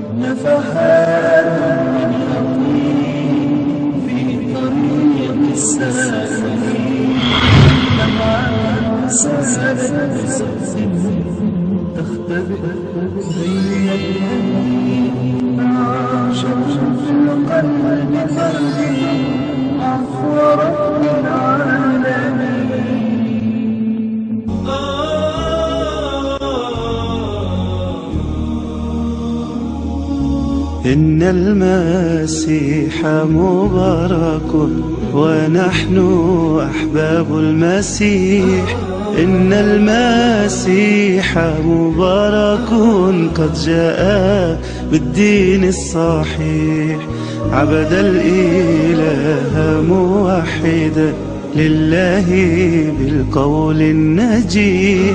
نفحات من يقين في طريق السالكين، لمعات سالت بصوت تختبئ بين اليمين، شوق في القلب فرد عفو رب العالمين. إن المسيح مبارك ونحن أحباب المسيح، إن المسيح مبارك قد جاء بالدين الصحيح، عبد الإله موحدا لله بالقول النجيح،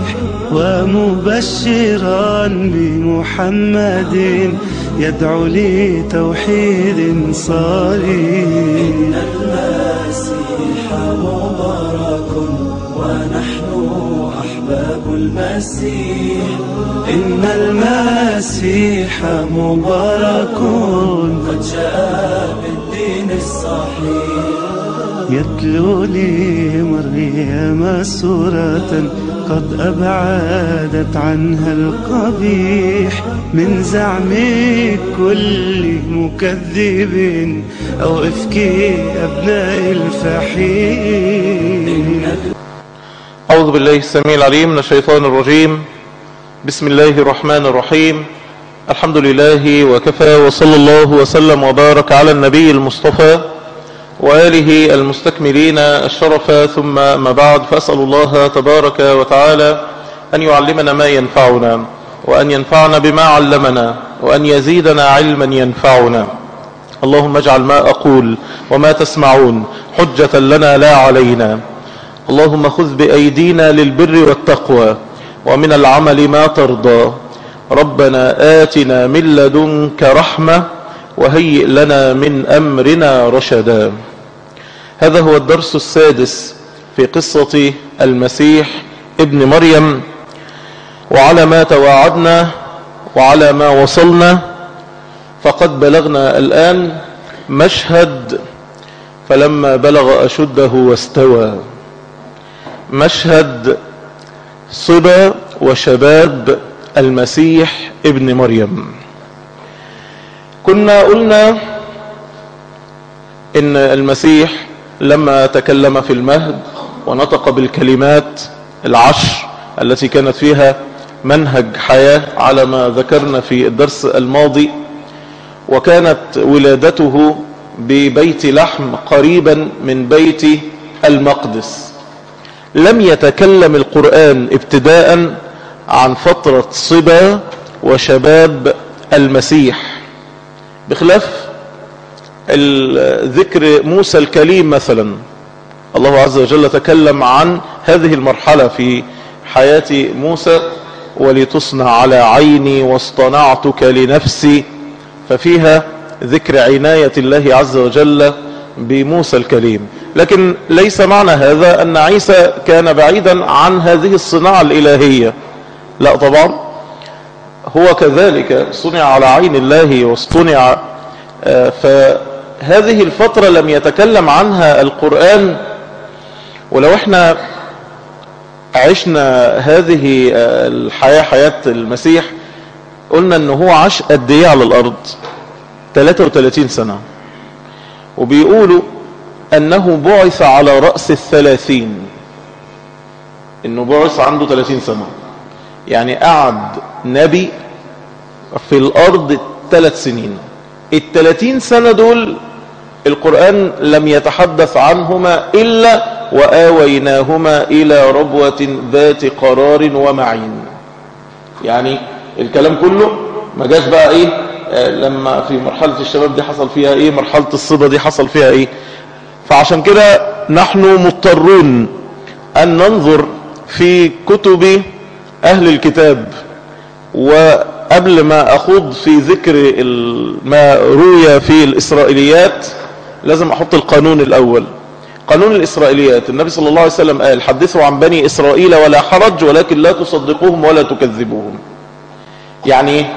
ومبشرا بمحمد يدعو لتوحيد صريح. إن المسيح مبارك ونحن أحباب المسيح، إن المسيح مبارك قد جاء بالدين الصحيح، يتلو لمريم سورة قد أبعدت عنها القبيح، من زعم كل مكذب أو إفك أبناء الفحيح. أعوذ بالله السميع العليم من الشيطان الرجيم. بسم الله الرحمن الرحيم. الحمد لله وكفى، وصلى الله وسلم وبارك على النبي المصطفى وآله المستكملين الشرف، ثم ما بعد، فأسأل الله تبارك وتعالى أن يعلمنا ما ينفعنا، وأن ينفعنا بما علمنا، وأن يزيدنا علما ينفعنا. اللهم اجعل ما أقول وما تسمعون حجة لنا لا علينا. اللهم خذ بأيدينا للبر والتقوى، ومن العمل ما ترضى. ربنا آتنا من لدنك رحمة، وهيئ لنا من أمرنا رشدا. هذا هو الدرس السادس في قصة المسيح ابن مريم، وعلى ما تواعدنا وعلى ما وصلنا، فقد بلغنا الآن مشهد فلما بلغ أشده واستوى، مشهد صبا وشباب المسيح ابن مريم. كنا قلنا إن المسيح لما تكلم في المهد ونطق بالكلمات العشر التي كانت فيها منهج حياة على ما ذكرنا في الدرس الماضي، وكانت ولادته ببيت لحم قريبا من بيت المقدس، لم يتكلم القرآن ابتداء عن فترة صبا وشباب المسيح، بخلاف ذكر موسى الكليم مثلا. الله عز وجل تكلم عن هذه المرحلة في حياة موسى: ولتصنع على عيني واصطنعتك لنفسي، ففيها ذكر عناية الله عز وجل بموسى الكليم. لكن ليس معنى هذا أن عيسى كان بعيدا عن هذه الصناعة الإلهية، لا طبعا، هو كذلك صنع على عين الله واصطنع. فهذه الفترة لم يتكلم عنها القرآن. ولو احنا عشنا هذه الحياة، حياة المسيح، قلنا انه هو عاش قد ايه على الارض؟ 33 سنة، وبيقولوا انه بعث على رأس 30، انه بعث عنده 30 سنة، يعني قعد نبي في الارض 3 سنين. 30 سنة دول القرآن لم يتحدث عنهما إلا وآويناهما إلى ربوة ذات قرار ومعين. يعني الكلام كله ما جاش بقى ايه لما في مرحلة الشباب دي حصل فيها ايه، مرحلة الصبا دي حصل فيها ايه. فعشان كده نحن مضطرون أن ننظر في كتب أهل الكتاب، وقبل ما أخوض في ذكر ما روي في الإسرائيليات لازم أحط القانون الأول. قانون الإسرائيليات: النبي صلى الله عليه وسلم قال: حدثوا عن بني إسرائيل ولا حرج، ولكن لا تصدقوهم ولا تكذبوهم. يعني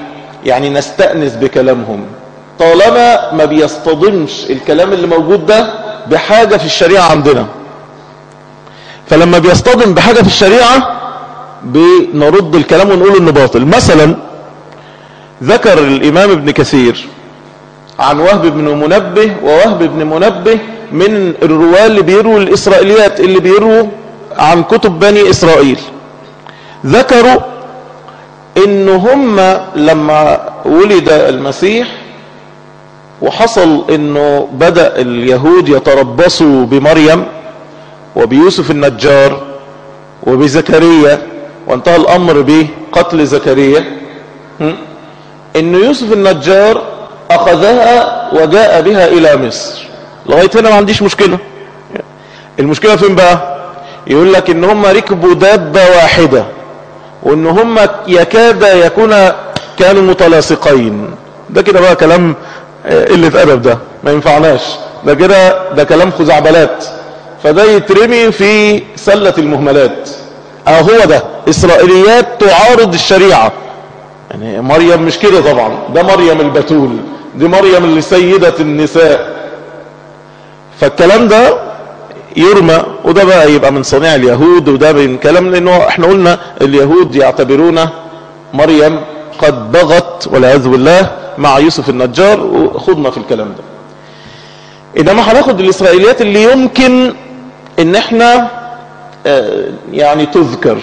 يعني نستأنس بكلامهم طالما ما بيصطدمش الكلام اللي موجود ده بحاجة في الشريعة عندنا. فلما بيصطدم بحاجة في الشريعة بنرد الكلام ونقول انه باطل. مثلا ذكر الامام ابن كثير عن وهب بن منبه، ووهب بن منبه من الرواة اللي بيروا الاسرائيليات، اللي بيروا عن كتب بني اسرائيل. ذكروا ان هم لما ولد المسيح وحصل انه بدأ اليهود يتربصوا بمريم وبيوسف النجار وبزكريا، وانتهى الامر بقتل زكريا، ان يوسف النجار اخذها وجاء بها الى مصر. لغاية هنا ما عنديش مشكلة. المشكلة فين بقى؟ يقول لك ان هم ركبوا دابة واحدة، وان هم يكاد يكون كانوا متلاصقين. ده كده بقى كلام قلة ادب، ده ما ينفعناش، ده كده ده كلام خزعبلات، فده يترمي في سلة المهملات. هو ده اسرائيليات تعارض الشريعة. يعني مريم مش كده طبعا، ده مريم البتول، دي مريم اللي سيدة النساء. فالكلام ده يرمى، وده بقى يبقى من صنيع اليهود، وده من كلام، لانه احنا قلنا اليهود يعتبرون مريم قد بغت والعياذ بالله مع يوسف النجار، وخضنا في الكلام ده. انما هناخد الاسرائيليات اللي يمكن ان احنا يعني تذكر.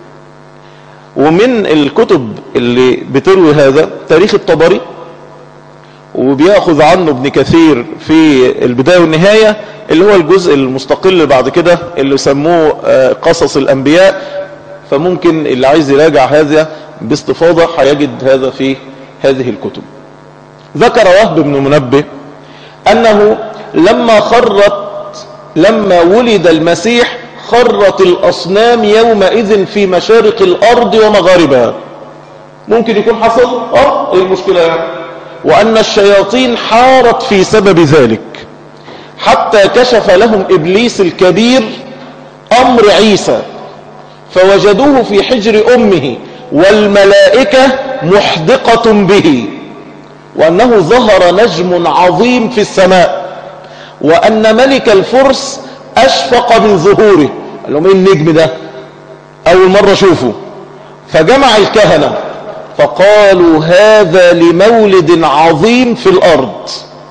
ومن الكتب اللي بتروي هذا تاريخ الطبري، وبيأخذ عنه ابن كثير في البداية والنهاية، اللي هو الجزء المستقل بعد كده اللي سموه قصص الأنبياء. فممكن اللي عايز يراجع هذا باستفاضة هيجد هذا في هذه الكتب. ذكر وهب بن منبه أنه لما ولد المسيح خرت الأصنام يومئذ في مشارق الأرض ومغاربها. ممكن يكون حصل ايه المشكلة يعني؟ وأن الشياطين حارت في سبب ذلك، حتى كشف لهم إبليس الكبير أمر عيسى، فوجدوه في حجر أمه والملائكة محدقة به، وأنه ظهر نجم عظيم في السماء، وأن ملك الفرس أشفق من ظهوره. قال لهم ايه النجم ده؟ أول مرة شوفه. فجمع الكهنة فقالوا هذا لمولد عظيم في الأرض.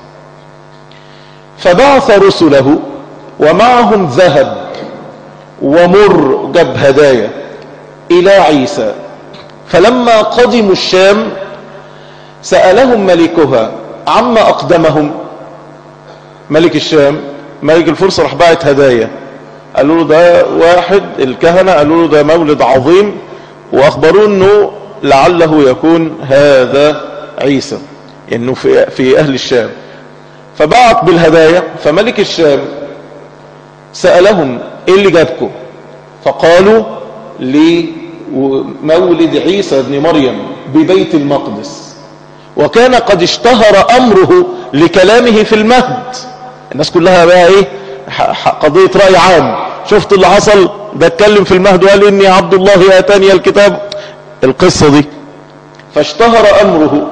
فبعث رسله ومعهم ذهب ومر، جاب هدايا إلى عيسى. فلما قدموا الشام سألهم ملكها عما أقدمهم. ملك الشام ملك الفرس راح باعت هدايا، قالوا له ده واحد، الكهنة قالوا له ده مولد عظيم، وأخبروه أنه لعله يكون هذا عيسى، انه في اهل الشام. فبعت بالهدايا. فملك الشام سألهم ايه اللي جابكم؟ فقالوا لمولد عيسى ابن مريم ببيت المقدس، وكان قد اشتهر امره لكلامه في المهد. الناس كلها بقى ايه، قضية رأي عام، شفت اللي حصل ده، اتكلم في المهد وقال اني عبد الله اتاني الكتاب، القصة دي. فاشتهر امره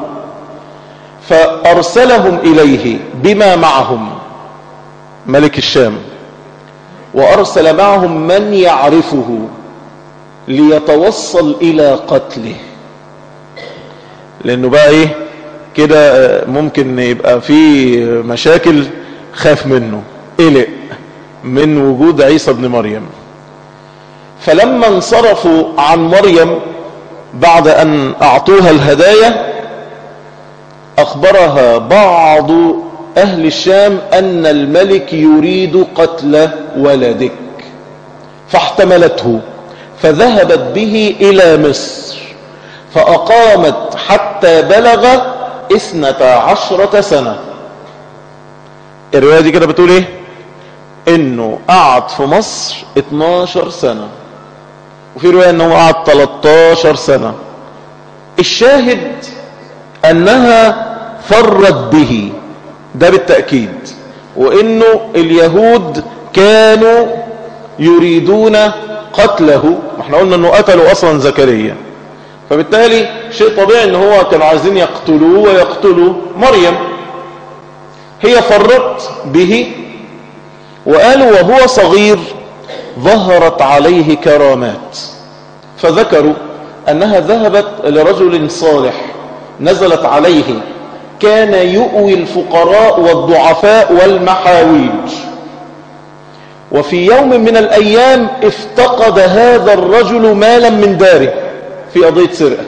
فارسلهم اليه بما معهم، ملك الشام، وارسل معهم من يعرفه ليتوصل الى قتله. لانه بقى ايه كده ممكن يبقى في مشاكل، خاف منه، قلق من وجود عيسى ابن مريم. فلما انصرفوا عن مريم بعد ان اعطوها الهدايا، اخبرها بعض اهل الشام ان الملك يريد قتل ولدك، فاحتملته فذهبت به الى مصر، فاقامت حتى بلغ 12 سنة. الرواية دي كده بتقول ايه؟ انه قعد في مصر 12 سنة، وفي رواية انه قعد 13 سنة. الشاهد انها فرت به، ده بالتأكيد، وانه اليهود كانوا يريدون قتله. احنا قلنا انه قتلوا اصلا زكريا، فبالتالي شيء طبيعي ان هو كانوا عايزين يقتلوه ويقتلوا مريم. هي فرت به، وقالوا وهو صغير ظهرت عليه كرامات، فذكروا أنها ذهبت لرجل صالح نزلت عليه كان يؤوي الفقراء والضعفاء والمحاويج، وفي يوم من الأيام افتقد هذا الرجل مالا من داره في قضية سرقة،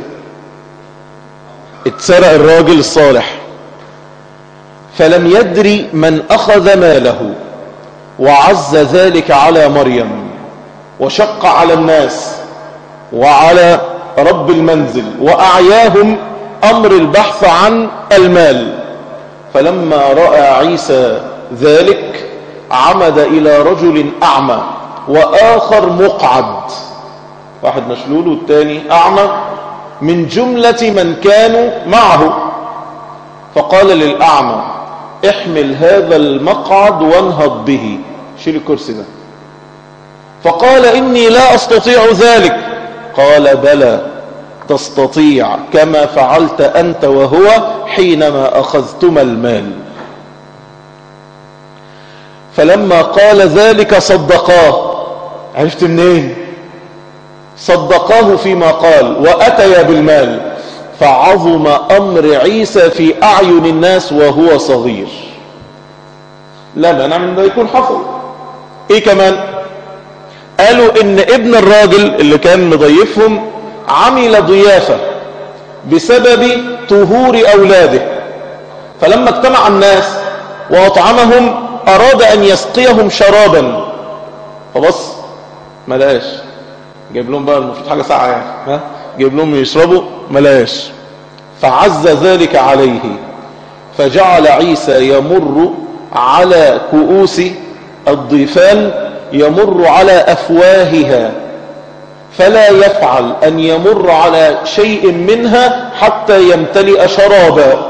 اتسرق الراجل الصالح، فلم يدري من أخذ ماله، وعز ذلك على مريم وشق على الناس وعلى رب المنزل وأعياهم أمر البحث عن المال. فلما رأى عيسى ذلك عمد إلى رجل أعمى وآخر مقعد، واحد مشلول والتاني أعمى، من جملة من كانوا معه، فقال للأعمى احمل هذا المقعد وانهض به، شيل الكرسي ده. فقال إني لا أستطيع ذلك. قال بلى تستطيع، كما فعلت أنت وهو حينما أخذتما المال. فلما قال ذلك صدقاه. عرفت منين؟ صدقاه فيما قال وأتيا بالمال، فعظم أمر عيسى في أعين الناس وهو صغير. لا مانع من ده يكون حصل. ايه كمان؟ قالوا ان ابن الراجل اللي كان مضيفهم عمل ضيافة بسبب طهور أولاده، فلما اجتمع الناس وأطعمهم أراد أن يسقيهم شرابا، فبص ما لقاش، جايب لهم بقى المفروض حاجة ساعة يعني، جايب لهم يشربوا ما لقاش، فعز ذلك عليه، فجعل عيسى يمر على كؤوس الضيفان، يمر على أفواهها، فلا يفعل أن يمر على شيء منها حتى يمتلئ شرابا.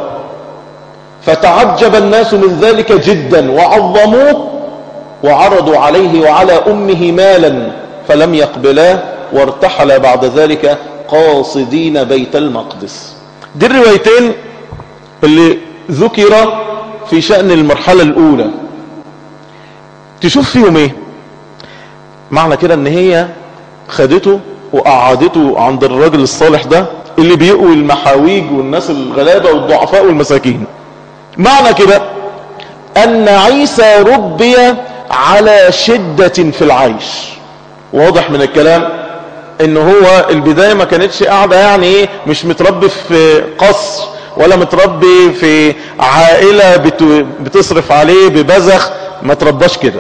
فتعجب الناس من ذلك جدا وعظموه، وعرضوا عليه وعلى أمه مالا فلم يقبلاه، وارتحل بعد ذلك قاصدين بيت المقدس. دي الروايتين اللي ذكر في شأن المرحلة الأولى. تشوف فيهم ايه؟ معنى كده ان هي خدته وقعدته عند الراجل الصالح ده اللي بيقوي المحاويج والناس الغلابة والضعفاء والمساكين. معنى كده ان عيسى ربي على شدة في العيش. واضح من الكلام ان هو البداية ما كانتش قاعدة يعني ايه، مش متربي في قصر ولا متربي في عائلة بتصرف عليه ببذخ، ما ترباش كده.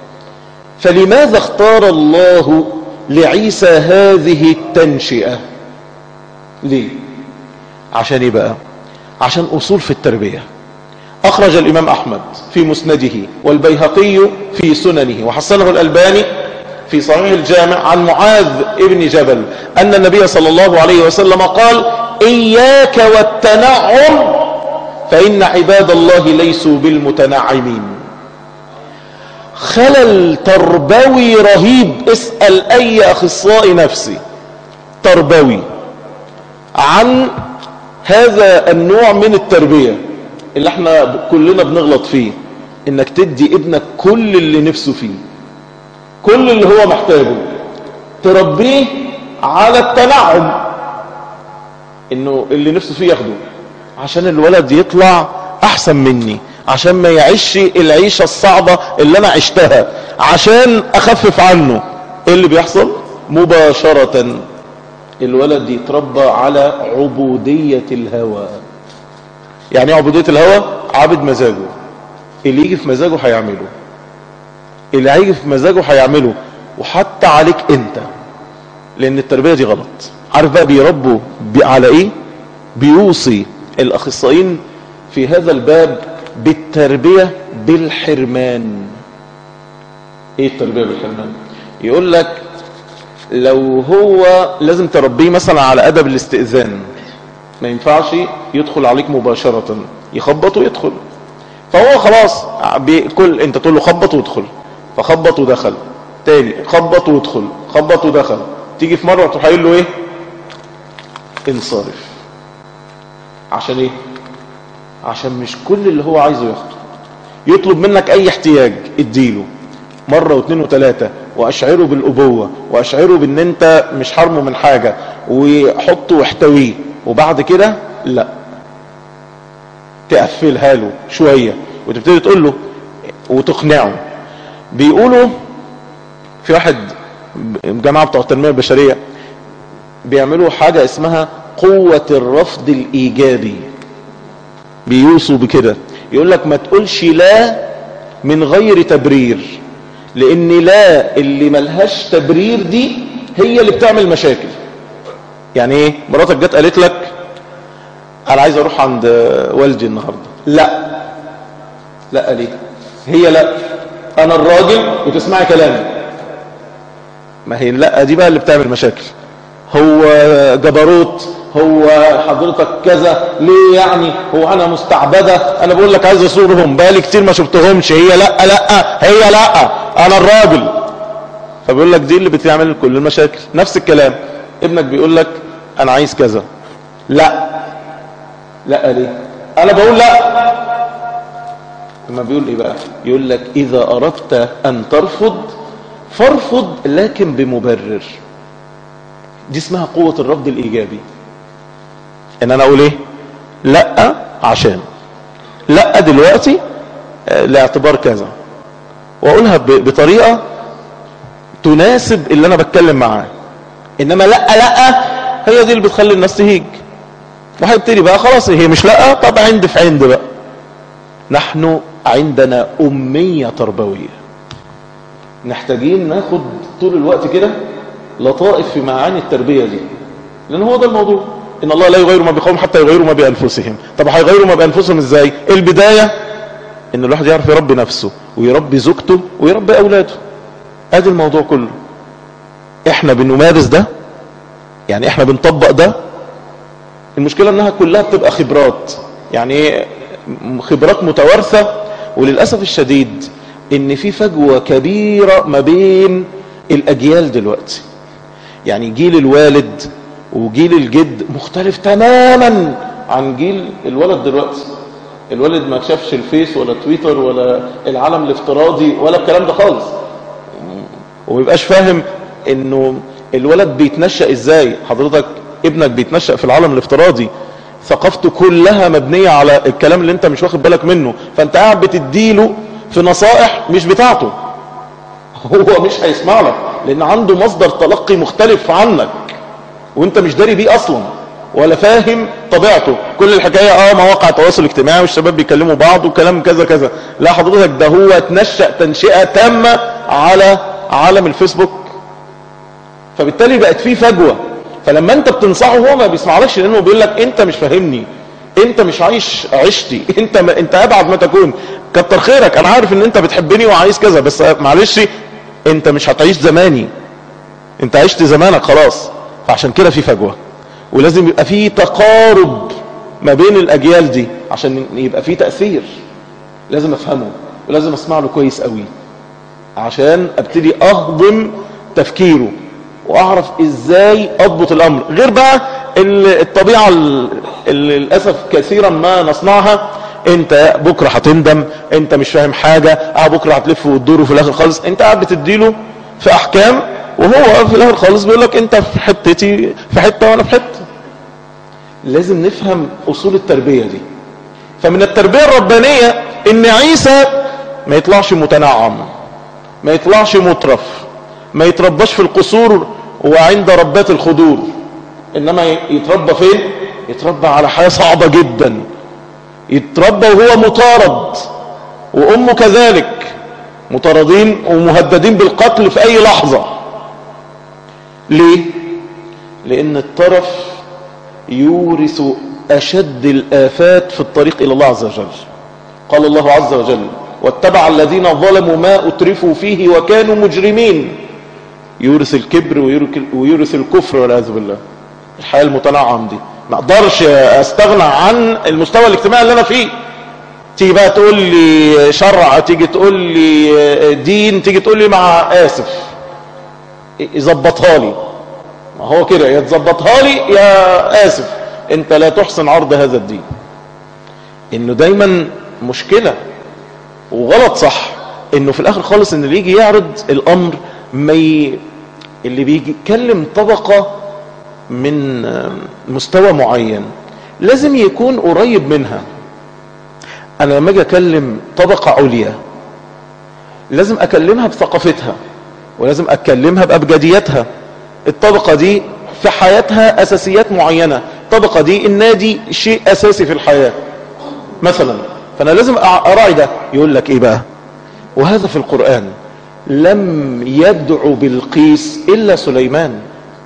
فلماذا اختار الله لعيسى هذه التنشئة؟ ليه؟ عشان ايه بقى؟ عشان اصول في التربية. اخرج الامام احمد في مسنده والبيهقي في سننه وحسنه الالباني في صحيح الجامع عن معاذ ابن جبل ان النبي صلى الله عليه وسلم قال اياك والتنعم فان عباد الله ليسوا بالمتنعمين. خلل تربوي رهيب. اسأل اي اخصائي نفسي تربوي عن هذا النوع من التربية اللي احنا كلنا بنغلط فيه، انك تدي ابنك كل اللي نفسه فيه، كل اللي هو محتاجه، تربيه على التنعم، انه اللي نفسه فيه ياخده عشان الولد يطلع احسن مني، عشان ما يعيش العيشة الصعبة اللي انا عشتها، عشان اخفف عنه. ايه اللي بيحصل؟ مباشرة الولد يتربى على عبودية الهوى. يعني ايه عبودية الهوى؟ عابد مزاجه، اللي يجي في مزاجه هيعمله، اللي هيجي في مزاجه هيعمله، وحتى عليك انت، لان التربية دي غلط. عارف بقى بيربوا على ايه؟ بيوصي الاخصائيين في هذا الباب بالتربية بالحرمان. ايه التربية بالحرمان؟ يقول لك لو هو لازم تربيه مثلا على ادب الاستئذان، ما ينفعش يدخل عليك مباشرة، يخبط ويدخل. فهو خلاص بكل انت تقول له خبط وادخل، فخبط ودخل، تاني خبط وادخل، خبط ودخل، تيجي في مرة تروح قايل له ايه؟ انصرف. عشان ايه؟ عشان مش كل اللي هو عايزه ياخده. يطلب منك اي احتياج اديله مرة واثنين وثلاثة، واشعره بالابوة، واشعره بان انت مش حرمه من حاجة، وحطه واحتويه، وبعد كده لا، تقفلها له شوية وتبتدي تقول له وتقنعه. بيقولوا في واحد جماعة بتوع التنمية البشرية بيعملوا حاجة اسمها قوة الرفض الإيجابي. بيوصوا بكده، يقول لك ما تقولش لا من غير تبرير، لان لا اللي ملهاش تبرير دي هي اللي بتعمل مشاكل. يعني ايه؟ مراتك جت قالت لك انا عايز اروح عند والدي النهارده، لا ليه؟ هي لا، انا الراجل وتسمعي كلامي. ما هي لا دي بقى اللي بتعمل مشاكل. هو جبروت، هو حضرتك كذا ليه يعني، هو انا مستعبدة، انا بقول لك عايز اصورهم بقالي كتير ما شفتهمش، هي لا هي لا انا الراجل. فبيقول لك دي اللي بتعمل كل المشاكل. نفس الكلام ابنك بيقول لك انا عايز كذا، لا ليه؟ انا بقول لا. لما بيقول ايه بقى؟ يقول لك اذا اردت ان ترفض فارفض لكن بمبرر. دي اسمها قوة الرفض الايجابي. ان انا اقول ايه؟ لا عشان لا دلوقتي لاعتبار كذا، واقولها بطريقة تناسب اللي انا بتكلم معاه. انما لا هي دي اللي بتخلي الناس تهيج، وهيبتدي بقى خلاص هي مش لا، طب عند في عند بقى. نحن عندنا أمية تربوية، نحتاجين ناخد طول الوقت كده لطائف في معاني التربية دي، لان هو ده الموضوع. ان الله لا يغير ما بقوم حتى يغيروا ما بانفسهم. طب هيغيروا ما بانفسهم ازاي؟ البداية ان الواحد يعرف يربي نفسه ويربي زوجته ويربي اولاده. ادي الموضوع كله. احنا بنمارس ده، يعني احنا بنطبق ده. المشكلة انها كلها بتبقى خبرات، يعني خبرات متوارثة. وللأسف الشديد ان في فجوة كبيرة ما بين الاجيال دلوقتي. يعني جيل الوالد وجيل الجد مختلف تماما عن جيل الولد دلوقتي. الولد ما شافش الفيس ولا تويتر ولا العالم الافتراضي ولا الكلام ده خالص، وميبقاش فاهم انه الولد بيتنشأ ازاي. حضرتك ابنك بيتنشأ في العالم الافتراضي، ثقافته كلها مبنية على الكلام اللي انت مش واخد بالك منه، فانت قاعد بتديله في نصائح مش بتاعته. هو مش هيسمع لك لان عنده مصدر تلقي مختلف عنك، وانت مش داري بيه اصلا ولا فاهم طبيعته. كل الحكاية مواقع التواصل الاجتماعي والشباب بيكلموا بعض وكلام كذا كذا. لا حضرتك، ده هو اتنشأ تنشئة تامة على عالم الفيسبوك، فبالتالي بقت فيه فجوة. فلما انت بتنصحه هو ما بيسمعلكش، لانه بيقول لك انت مش فاهمني، انت مش عايش عشتي، انت ابعد ما تكون. كتر خيرك، انا عارف ان انت بتحبني وعايز كذا، بس معلش انت مش هتعيش زماني، انت عشت زمانك خلاص. فعشان كده في فجوة، ولازم يبقى في تقارب ما بين الاجيال دي عشان يبقى في تأثير. لازم افهمه ولازم اسمع له كويس قوي عشان ابتدي اهضم تفكيره واعرف ازاي اضبط الامر. غير بقى الطبيعة اللي للأسف كثيرا ما نصنعها، انت بكرة هتندم، انت مش فاهم حاجة، بكرة هتلف وتدور، وفي الاخر خالص انت قاعد بتديله في احكام، وهو في الاخر خالص بيقول لك انت في حتتي في حتة وانا في حتة. لازم نفهم اصول التربية دي. فمن التربية الربانية ان عيسى ما يطلعش متنعم، ما يطلعش مترف، ما يترباش في القصور وعند ربات الخدور، انما يتربى فين؟ يتربى على حياة صعبة جدا، يتربى وهو مطارد، وامه كذلك مطاردين ومهددين بالقتل في اي لحظة. ليه؟ لان الطرف يورث اشد الافات في الطريق الى الله عز وجل. قال الله عز وجل: واتبع الذين ظلموا ما اترفوا فيه وكانوا مجرمين. يورث الكبر ويورث الكفر والعياذ بالله. الحياة المتنعم دي ما اقدرش استغنى عن المستوى الاجتماعي اللي انا فيه. تيجي بقى تقول لي شرع، تيجي تقول لي دين، تيجي تقول لي مع اسف يظبطها لي. هو كده، يا تظبطها لي يا اسف انت لا تحسن عرض هذا الدين. انه دايما مشكلة وغلط صح، انه في الاخر خالص ان اللي يجي يعرض الامر اللي بيجي يتكلم طبقة من مستوى معين لازم يكون قريب منها. انا لما اجي اكلم طبقة عليا لازم اكلمها بثقافتها، ولازم اكلمها بابجدياتها. الطبقة دي في حياتها اساسيات معينة، الطبقة دي النادي شيء اساسي في الحياة مثلا، فانا لازم اراعي ده. يقول لك ايه بقى؟ وهذا في القرآن، لم يدعو بالقيس الا سليمان.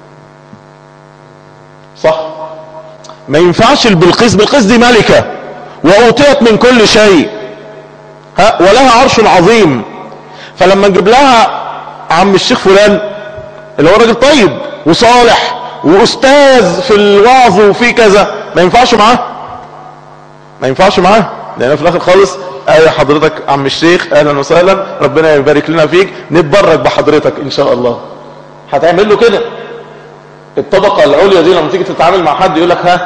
صح؟ ما ينفعش البلقيس، بالقيس دي ملكة واوتيت من كل شيء ولها عرش عظيم، فلما نجيب لها عم الشيخ فلان اللي هو راجل طيب وصالح واستاذ في الوعظ وفي كذا، ما ينفعش معاه، ما ينفعش معاه، لان في الاخر خالص يا حضرتك عم الشيخ اهلا وسهلا ربنا يبارك لنا فيك نتبرك بحضرتك ان شاء الله. هتعمل له كده. الطبقة العليا دي لما تيجي تتعامل مع حد يقول لك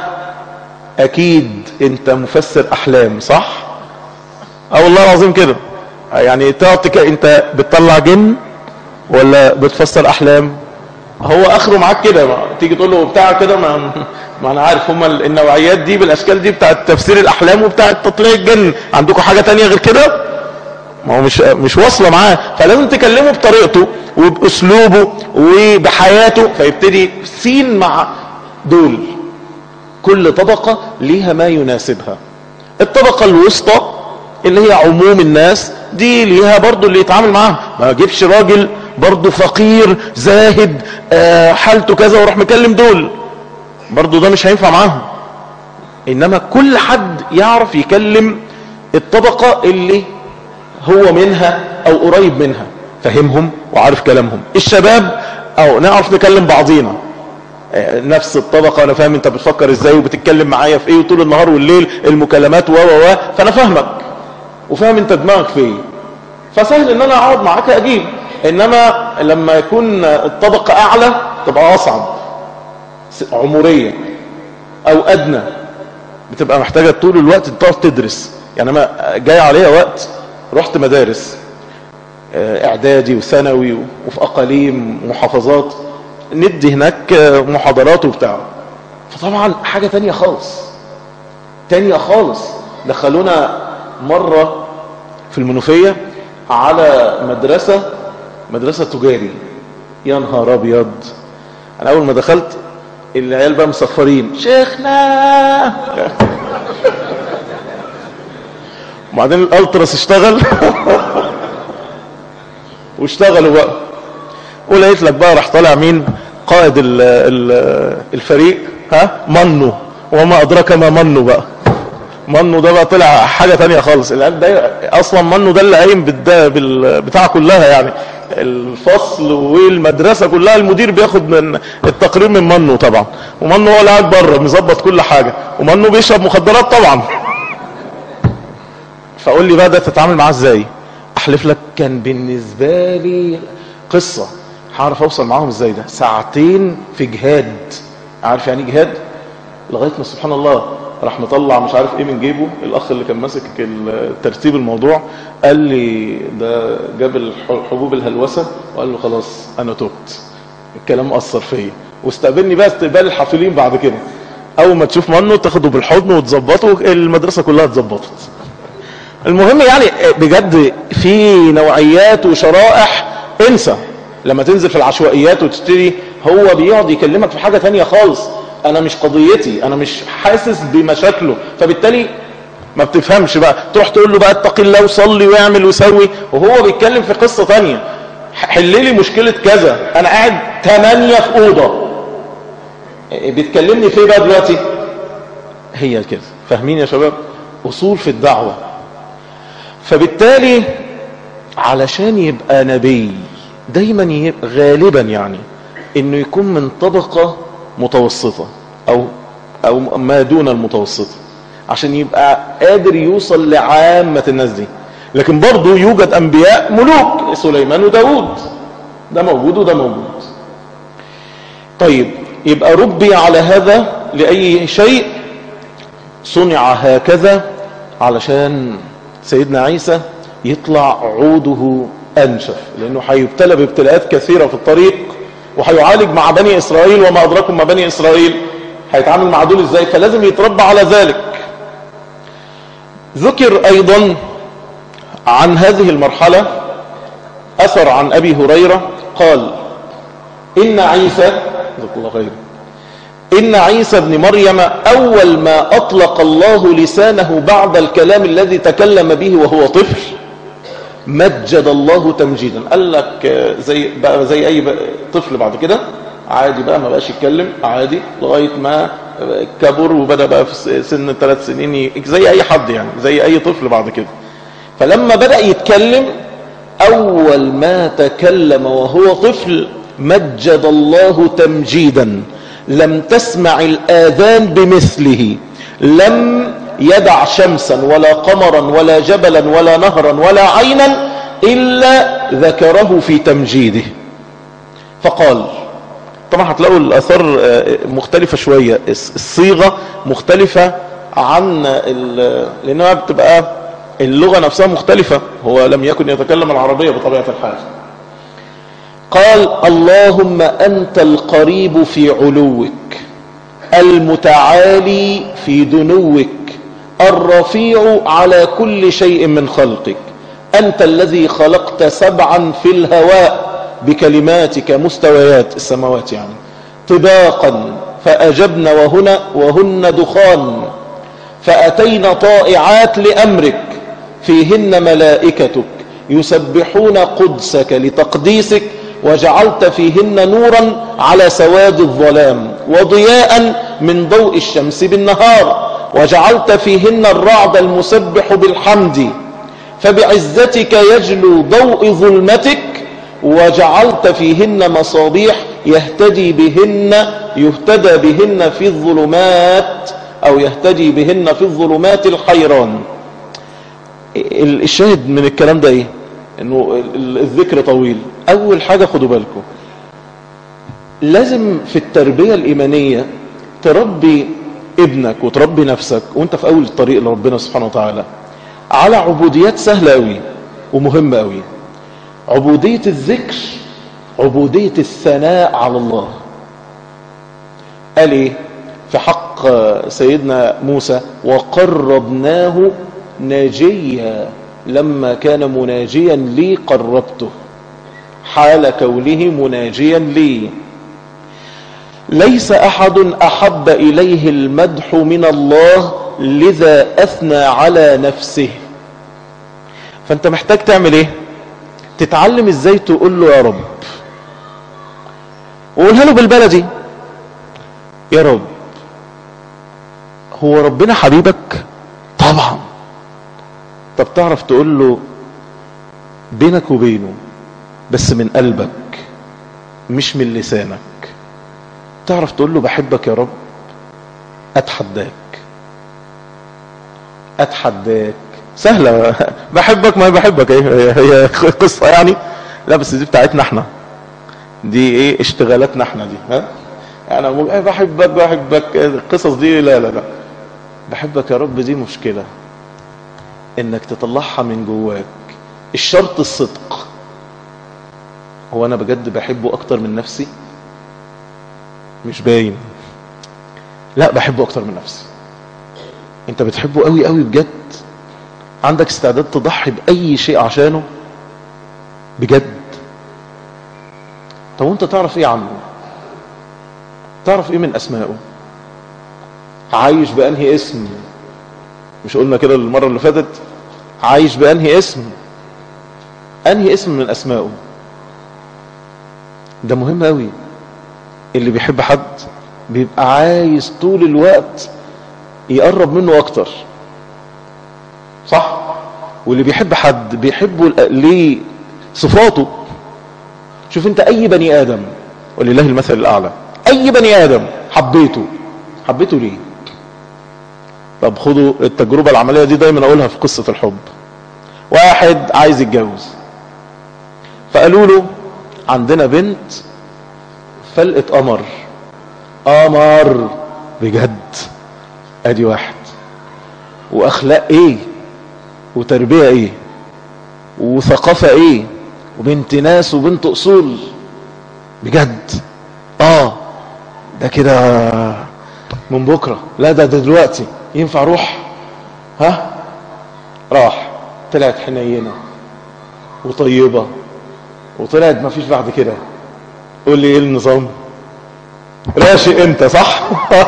اكيد انت مفسر احلام صح؟ والله العظيم كده. يعني انت بتطلع جن ولا بتفسر احلام؟ هو اخره معاك كده. تيجي تقول له بتاع كده، ما انا عارف هما النوعيات دي بالاشكال دي بتاعت تفسير الاحلام وبتاعت تطليع الجن، عندكم حاجة تانية غير كده؟ ما هو مش واصله معاه، فلازم تكلمه بطريقته وباسلوبه وبحياته، فيبتدي سين مع دول. كل طبقة ليها ما يناسبها. الطبقة الوسطى اللي هي عموم الناس دي ليها برضو اللي يتعامل معاها. ما اجيبش راجل برضو فقير زاهد حالته كذا واروح مكلم دول، برضو ده مش هينفع معاهم. انما كل حد يعرف يكلم الطبقة اللي هو منها او قريب منها، فهمهم وعارف كلامهم. الشباب او نعرف نكلم بعضينا نفس الطبقة، انا فاهم انت بتفكر ازاي وبتتكلم معايا في ايه، وطول النهار والليل المكالمات فانا فاهمك وفاهم انت دماغك في ايه، فسهل ان انا اقعد معاك اجيب. انما لما يكون الطبقة اعلى تبقى اصعب، عمرية او ادنى، بتبقى محتاجة طول الوقت تقعد تدرس. يعني انا جاي عليها وقت رحت مدارس اعدادي وثانوي وفي اقاليم محافظات، ندي هناك محاضرات وبتاع، فطبعا حاجة تانية خالص. دخلونا مرة في المنوفية على مدرسة تجاري، يا نهار ابيض. انا اول ما دخلت العيال بقى مصفرين شيخنا وبعدين الالتراس اشتغل واشتغلوا بقى، ولقيت لك بقى راح طالع مين؟ قائد الفريق منو، وما ادراك ما منو بقى. منو ده بقى طلع حاجة تانية خالص. العيال ده اصلا منو ده اللي قايم بتاع كلها، يعني الفصل والمدرسة كلها المدير بياخد من التقرير من منو طبعا، ومنو هو اللي قاعد بره مظبط كل حاجة، ومنو بيشرب مخدرات طبعا. فقول لي بقى ده تتعامل معاه ازاي؟ احلف لك كان بالنسبة لي قصة، هعرف اوصل معاهم ازاي؟ ده ساعتين في جهاد. عارف يعني جهاد؟ لغاية ما سبحان الله راح مطلع مش عارف ايه من جيبه الاخ اللي كان ماسك ترتيب الموضوع، قال لي ده جاب حبوب الهلوسة وقال له خلاص انا تبت، الكلام اثر فيا. واستقبلني بقى استقبال الحافلين بعد كده، اول ما تشوف منه تاخده بالحضن وتظبطه، المدرسة كلها اتظبطت. المهم يعني بجد في نوعيات وشرائح انسى. لما تنزل في العشوائيات وتشتري، هو بيقعد يكلمك في حاجة تانية خالص، انا مش قضيتي، انا مش حاسس بمشاكله، فبالتالي ما بتفهمش بقى. تروح تقول له بقى اتقي الله وصلي ويعمل ويسوي، وهو بيتكلم في قصة تانية. حل لي مشكلة كذا، انا قاعد 8 في اوضة، بيتكلمني في بقى دلوقتي. هي كده، فاهمين يا شباب؟ اصول في الدعوة. فبالتالي علشان يبقى نبي دايما غالبا يعني انه يكون من طبقة متوسطة او ما دون المتوسطة، عشان يبقى قادر يوصل لعامة الناس دي. لكن برضو يوجد انبياء ملوك، سليمان وداود، ده موجود وده موجود. طيب يبقى ربي على هذا لأي شيء، صنع هكذا علشان سيدنا عيسى يطلع عوده أنشف، لأنه هيبتلى بابتلاءات كثيرة في الطريق، وهيعالج مع بني إسرائيل، وما أدراكم ما بني إسرائيل، هيتعامل مع دول إزاي؟ فلازم يتربى على ذلك. ذكر أيضا عن هذه المرحلة أثر عن أبي هريرة قال: إن عيسى ابن مريم أول ما أطلق الله لسانه بعد الكلام الذي تكلم به وهو طفل مجد الله تمجيدا. قال لك زي أي طفل بعد كده عادي بقى، ما بقاش يتكلم عادي لغاية ما كبر وبدأ بقى في سن 3 سنين زي أي حد، يعني زي أي طفل بعد كده. فلما بدأ يتكلم أول ما تكلم وهو طفل مجد الله تمجيدا لم تسمع الآذان بمثله، لم يدع شمسا ولا قمرا ولا جبلا ولا نهرا ولا عينا إلا ذكره في تمجيده. فقال، طبعا هتلاقوا الأثر مختلفة شوية، الصيغة مختلفة عن لأنها بتبقى اللغة نفسها مختلفة، هو لم يكن يتكلم العربية بطبيعة الحال. قال: اللهم أنت القريب في علوك، المتعالي في دنوك، الرفيع على كل شيء من خلقك، أنت الذي خلقت 7 في الهواء بكلماتك مستويات السماوات يعني طباقا فأجبن وهن دخان، فأتينا طائعات لأمرك فيهن ملائكتك يسبحون قدسك لتقديسك، وجعلت فيهن نورا على سواد الظلام وضياء من ضوء الشمس بالنهار، وجعلت فيهن الرعد المسبح بالحمد، فبعزتك يجلو ضوء ظلمتك، وجعلت فيهن مصابيح يهتدي بهن في الظلمات، أو يهتدي بهن في الظلمات الحيران. الشاهد من الكلام ده ايه؟ انه الذكر طويل. اول حاجة خدوا بالكم، لازم في التربية الإيمانية تربي ابنك وتربي نفسك وانت في اول الطريق لربنا سبحانه وتعالى على عبوديات سهلة قوي ومهمة قوي. عبودية الذكر، عبودية الثناء على الله. قال ايه في حق سيدنا موسى؟ وقربناه ناجيا، لما كان مناجيا لي قربته، حال كونه مناجيا لي. ليس أحد أحب إليه المدح من الله، لذا أثنى على نفسه. فأنت محتاج تعمل ايه؟ تتعلم ازاي تقول له يا رب، وقولها له بالبلدي: يا رب. هو ربنا حبيبك؟ طبعا. طب تعرف تقول له بينك وبينه بس من قلبك مش من لسانك؟ تعرف تقول له بحبك يا رب؟ اتحداك سهلة. بحبك، ما بحبك هي قصة يعني، لا بس دي بتاعتنا احنا، دي ايه اشتغالاتنا احنا دي، ها يعني بحبك القصص دي، لا بحبك يا رب دي مشكلة انك تطلعها من جواك. الشرط الصدق. هو انا بجد بحبه اكتر من نفسي؟ مش باين. لا، بحبه اكتر من نفسي. انت بتحبه قوي قوي بجد؟ عندك استعداد تضحي باي شيء عشانه بجد؟ طب وانت تعرف ايه عنه؟ تعرف ايه من اسمائه؟ عايش بانهي اسم؟ مش قلنا كده المرة اللي فاتت؟ عايش بانهي اسم؟ انهي اسم من اسمائه؟ ده مهم قوي. اللي بيحب حد بيبقى عايز طول الوقت يقرب منه اكتر، صح؟ واللي بيحب حد بيحبه ليه؟ صفاته. شوف انت اي بني ادم، ولله المثل الاعلى، اي بني ادم حبيته ليه؟ طب خدوا التجربة العملية دي، دايما اقولها في قصة الحب. واحد عايز يتجوز، فقالوا له عندنا بنت فلقة قمر قمر بجد. ادي واحد. واخلاق ايه، وتربية ايه، وثقافة ايه، وبنت ناس وبنت اصول بجد. ده كده من بكرة، لا ده دلوقتي ينفع روح. راح، طلعت حنينة وطيبة، وطلعت ما فيش بعد كده. قول لي ايه النظام؟ راشق انت صح؟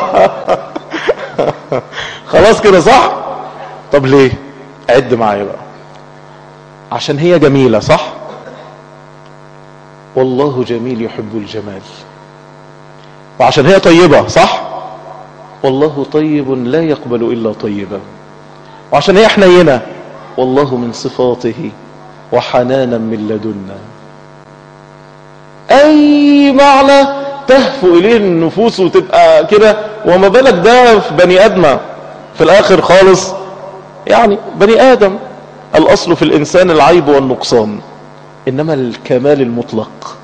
خلاص كده صح. طب ليه؟ عد معايا بقى. عشان هي جميلة صح؟ والله جميل يحب الجمال. وعشان هي طيبة صح؟ والله طيب لا يقبل إلا طيبا. وعشان هي حنينة، والله من صفاته وحنانا من لدنا. أي معنى تهفو إليه النفوس وتبقى كده، وما بالك ده في بني آدم في الآخر خالص. يعني بني آدم الأصل في الإنسان العيب والنقصان، إنما الكمال المطلق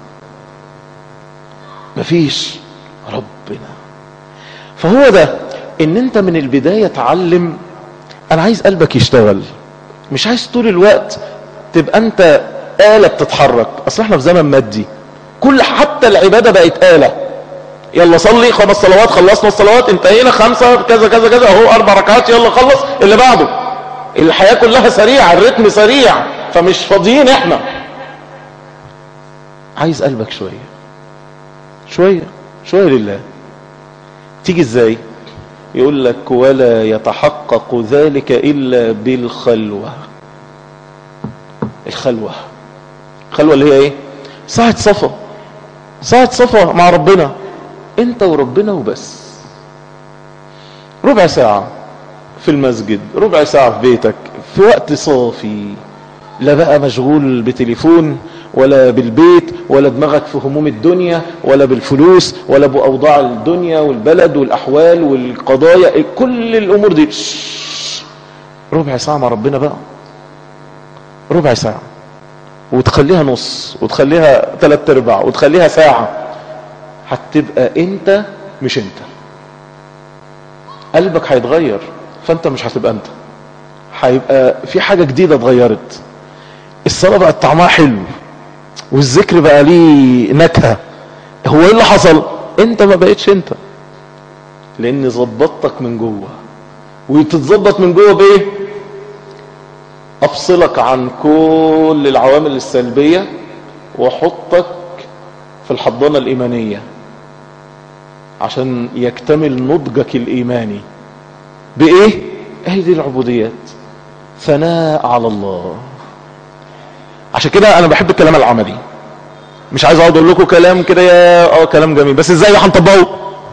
مفيش ربنا. فهو ده ان انت من البداية تعلم. انا عايز قلبك يشتغل، مش عايز طول الوقت تبقى انت آلة بتتحرك. اصل احنا في زمن مادي، كل حتى العبادة بقت آلة. يلا صلي 5 صلوات، خلصنا الصلوات انتهينا، 5 كذا كذا كذا اهو 4 ركعات، يلا خلص اللي بعده. الحياة كلها سريعة، الرتم سريع، فمش فاضيين احنا. عايز قلبك شوية شوية شوية لله. تيجي ازاي؟ يقول لك ولا يتحقق ذلك الا بالخلوة. الخلوة اللي هي ايه؟ ساعة صفا، ساعة صفا مع ربنا، انت وربنا وبس. ربع ساعة في المسجد، ربع ساعة في بيتك، في وقت صافي، لا بقى مشغول بتليفون ولا بالبيت ولا دماغك في هموم الدنيا ولا بالفلوس ولا بأوضاع الدنيا والبلد والأحوال والقضايا، كل الأمور دي. ربع ساعة مع ربنا بقى، ربع ساعة، وتخليها نص، وتخليها 3/4، وتخليها ساعة. هتبقى انت مش انت. قلبك هيتغير، فانت مش هتبقى انت، هيبقى في حاجة جديدة اتغيرت. الصلاة بقى طعمها حلو، والذكر بقى ليه نكهة. هو ايه اللي حصل؟ انت ما بقيتش انت، لان ظبطتك من جوه. وتتظبط من جوه بايه؟ افصلك عن كل العوامل السلبية، واحطك في الحضانة الايمانية عشان يكتمل نضجك الايماني. بايه؟ اهي دي العبوديات، ثناء على الله. عشان كده انا بحب الكلام العملي، مش عايز اقعد اقول لكم كلام كده يا كلام جميل، بس ازاي هنطبقه؟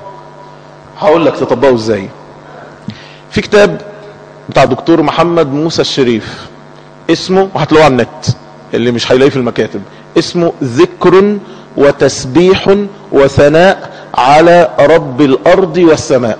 هقول لك تطبقه ازاي. في كتاب بتاع دكتور محمد موسى الشريف اسمه، وهتلاقوه على النت اللي مش هيلاقيه في المكاتب، اسمه ذكر وتسبيح وثناء على رب الارض والسماء.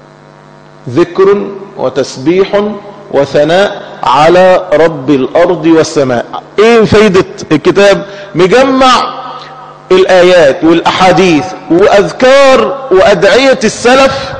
ذكر وتسبيح وثناء على رب الارض والسماء. ايه فايدة الكتاب؟ مجمع الايات والاحاديث واذكار وادعية السلف.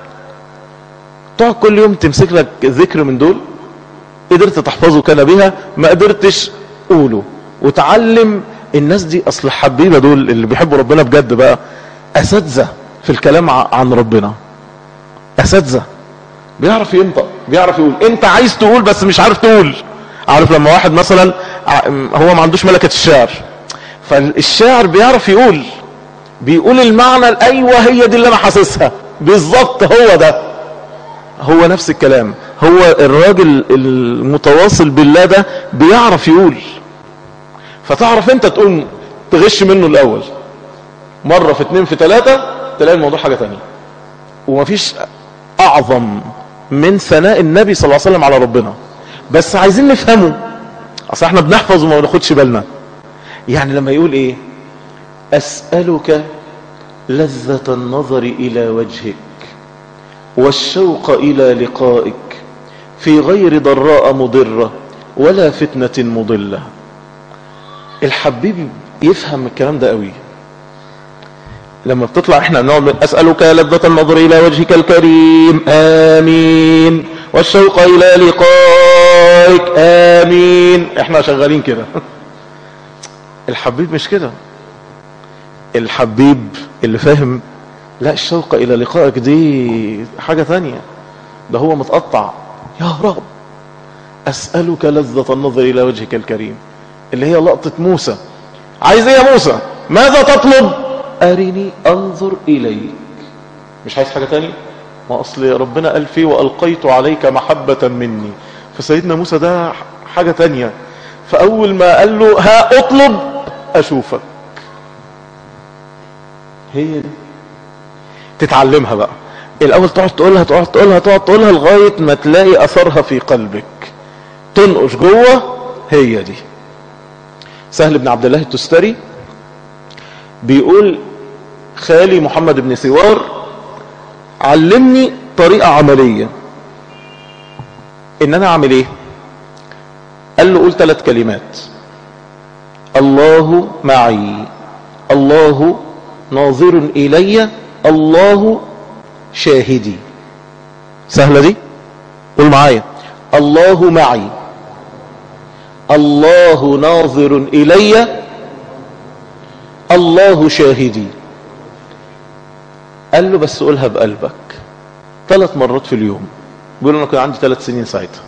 تقعد كل يوم تمسك لك ذكر من دول، قدرت تحفظه كان بها، ما قدرتش قوله. وتعلم الناس دي. اصل الحبيبة دول اللي بيحبوا ربنا بجد بقى اساتذة في الكلام عن ربنا، اساتذة، بيعرف ينطق، بيعرف يقول. انت عايز تقول بس مش عارف تقول. عارف لما واحد مثلا هو ما عندوش ملكة الشعر، فالشاعر بيعرف يقول، بيقول المعنى، ايوه هي دي اللي انا حاسسها بالظبط، هو ده، هو نفس الكلام. هو الراجل المتواصل بالله ده بيعرف يقول. فتعرف انت تقول تغش منه الاول، مرة في 2 في 3 تلاقي الموضوع حاجة تانية. ومفيش اعظم من ثناء النبي صلى الله عليه وسلم على ربنا. بس عايزين نفهمه، اصل احنا بنحفظ وما بناخدش بالنا. يعني لما يقول ايه؟ اسألك لذة النظر الى وجهك والشوق الى لقائك في غير ضراء مضرة ولا فتنة مضلة. الحبيب يفهم الكلام ده قوي. لما بتطلع احنا بنقعد اسألك لذة النظر الى وجهك الكريم امين، والشوق الى لقائك امين، احنا شغالين كده. الحبيب مش كده. الحبيب اللي فاهم لا، الشوق الى لقائك دي حاجة ثانية، ده هو متقطع. يا رب اسألك لذة النظر الى وجهك الكريم، اللي هي لقطة موسى. عايز ايه يا موسى؟ ماذا تطلب؟ ارني انظر اليك. مش عايز حاجة تانية؟ ما اصل ربنا قال فيه والقيت عليك محبة مني. فسيدنا موسى ده حاجة تانية. فاول ما قال له ها اطلب اشوفك، هي دي تتعلمها بقى. الاول تقعد تقولها لغاية ما تلاقي اثرها في قلبك، تنقش جوه. هي دي. سهل بن عبد الله التستري بيقول خالي محمد بن سوار علمني طريقة عملية ان انا اعمل ايه. قال له قول 3 كلمات: الله معي، الله ناظر الي، الله شاهدي. سهلة دي؟ قول معايا: الله معي، الله ناظر الي، الله شاهدي. قال له بس قولها بقلبك 3 مرات في اليوم. بيقول انا كنت عندي 3 سنين ساعتها.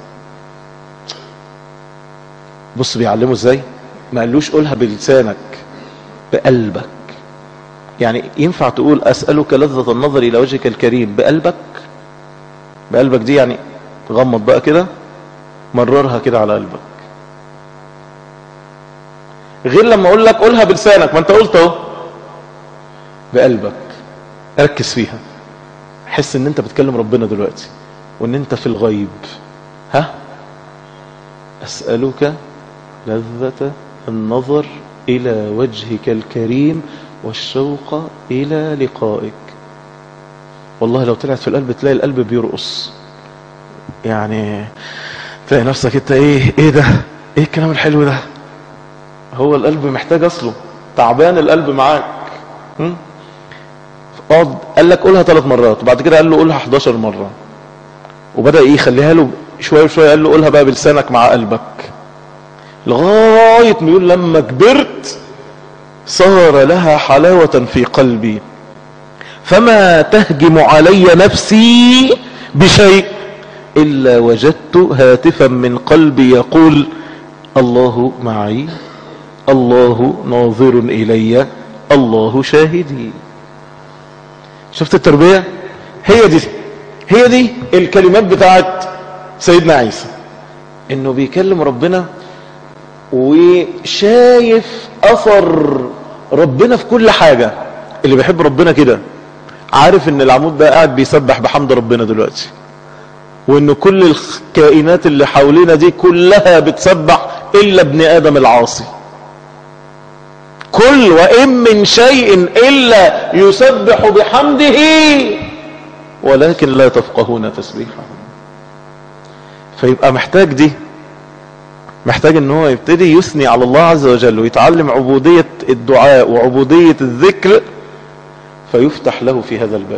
بص بيعلمه ازاي. ما قالوش قولها بلسانك، بقلبك. يعني ينفع تقول اسألك لذة النظر الى وجهك الكريم بقلبك؟ بقلبك دي يعني غمض بقى كده، مررها كده على قلبك. غير لما اقول لك قولها بلسانك، ما انت قلت اهو. بقلبك ركز فيها، حس ان انت بتكلم ربنا دلوقتي وان انت في الغيب. ها اسألك لذة النظر الى وجهك الكريم والشوق الى لقائك. والله لو طلعت في القلب تلاقي القلب بيرقص. يعني تلاقي نفسك انت ايه ده، ايه الكلام الحلو ده. هو القلب محتاج اصله، تعبان القلب معاك. قعد قال لك قولها 3 مرات، وبعد كده قال له قولها 11 مرة، وبدأ يخليها له شوية شوية. قال له قولها بقى بلسانك مع قلبك، لغاية ما يقول لما كبرت صار لها حلاوة في قلبي، فما تهجم علي نفسي بشيء إلا وجدت هاتفا من قلبي يقول الله معي، الله ناظر إلي، الله شاهدي. شفت التربية؟ هي دي الكلمات بتاعت سيدنا عيسى، انه بيكلم ربنا وشايف اثر ربنا في كل حاجة. اللي بيحب ربنا كده عارف ان العمود ده قاعد بيسبح بحمد ربنا دلوقتي، وان كل الكائنات اللي حوالينا دي كلها بتسبح الا ابن ادم العاصي. كل وإن من شيء إلا يسبح بحمده ولكن لا تفقهون تسبيحهم. فيبقى محتاج دي، محتاج ان هو يبتدي يثني على الله عز وجل ويتعلم عبودية الدعاء وعبودية الذكر، فيفتح له في هذا الباب.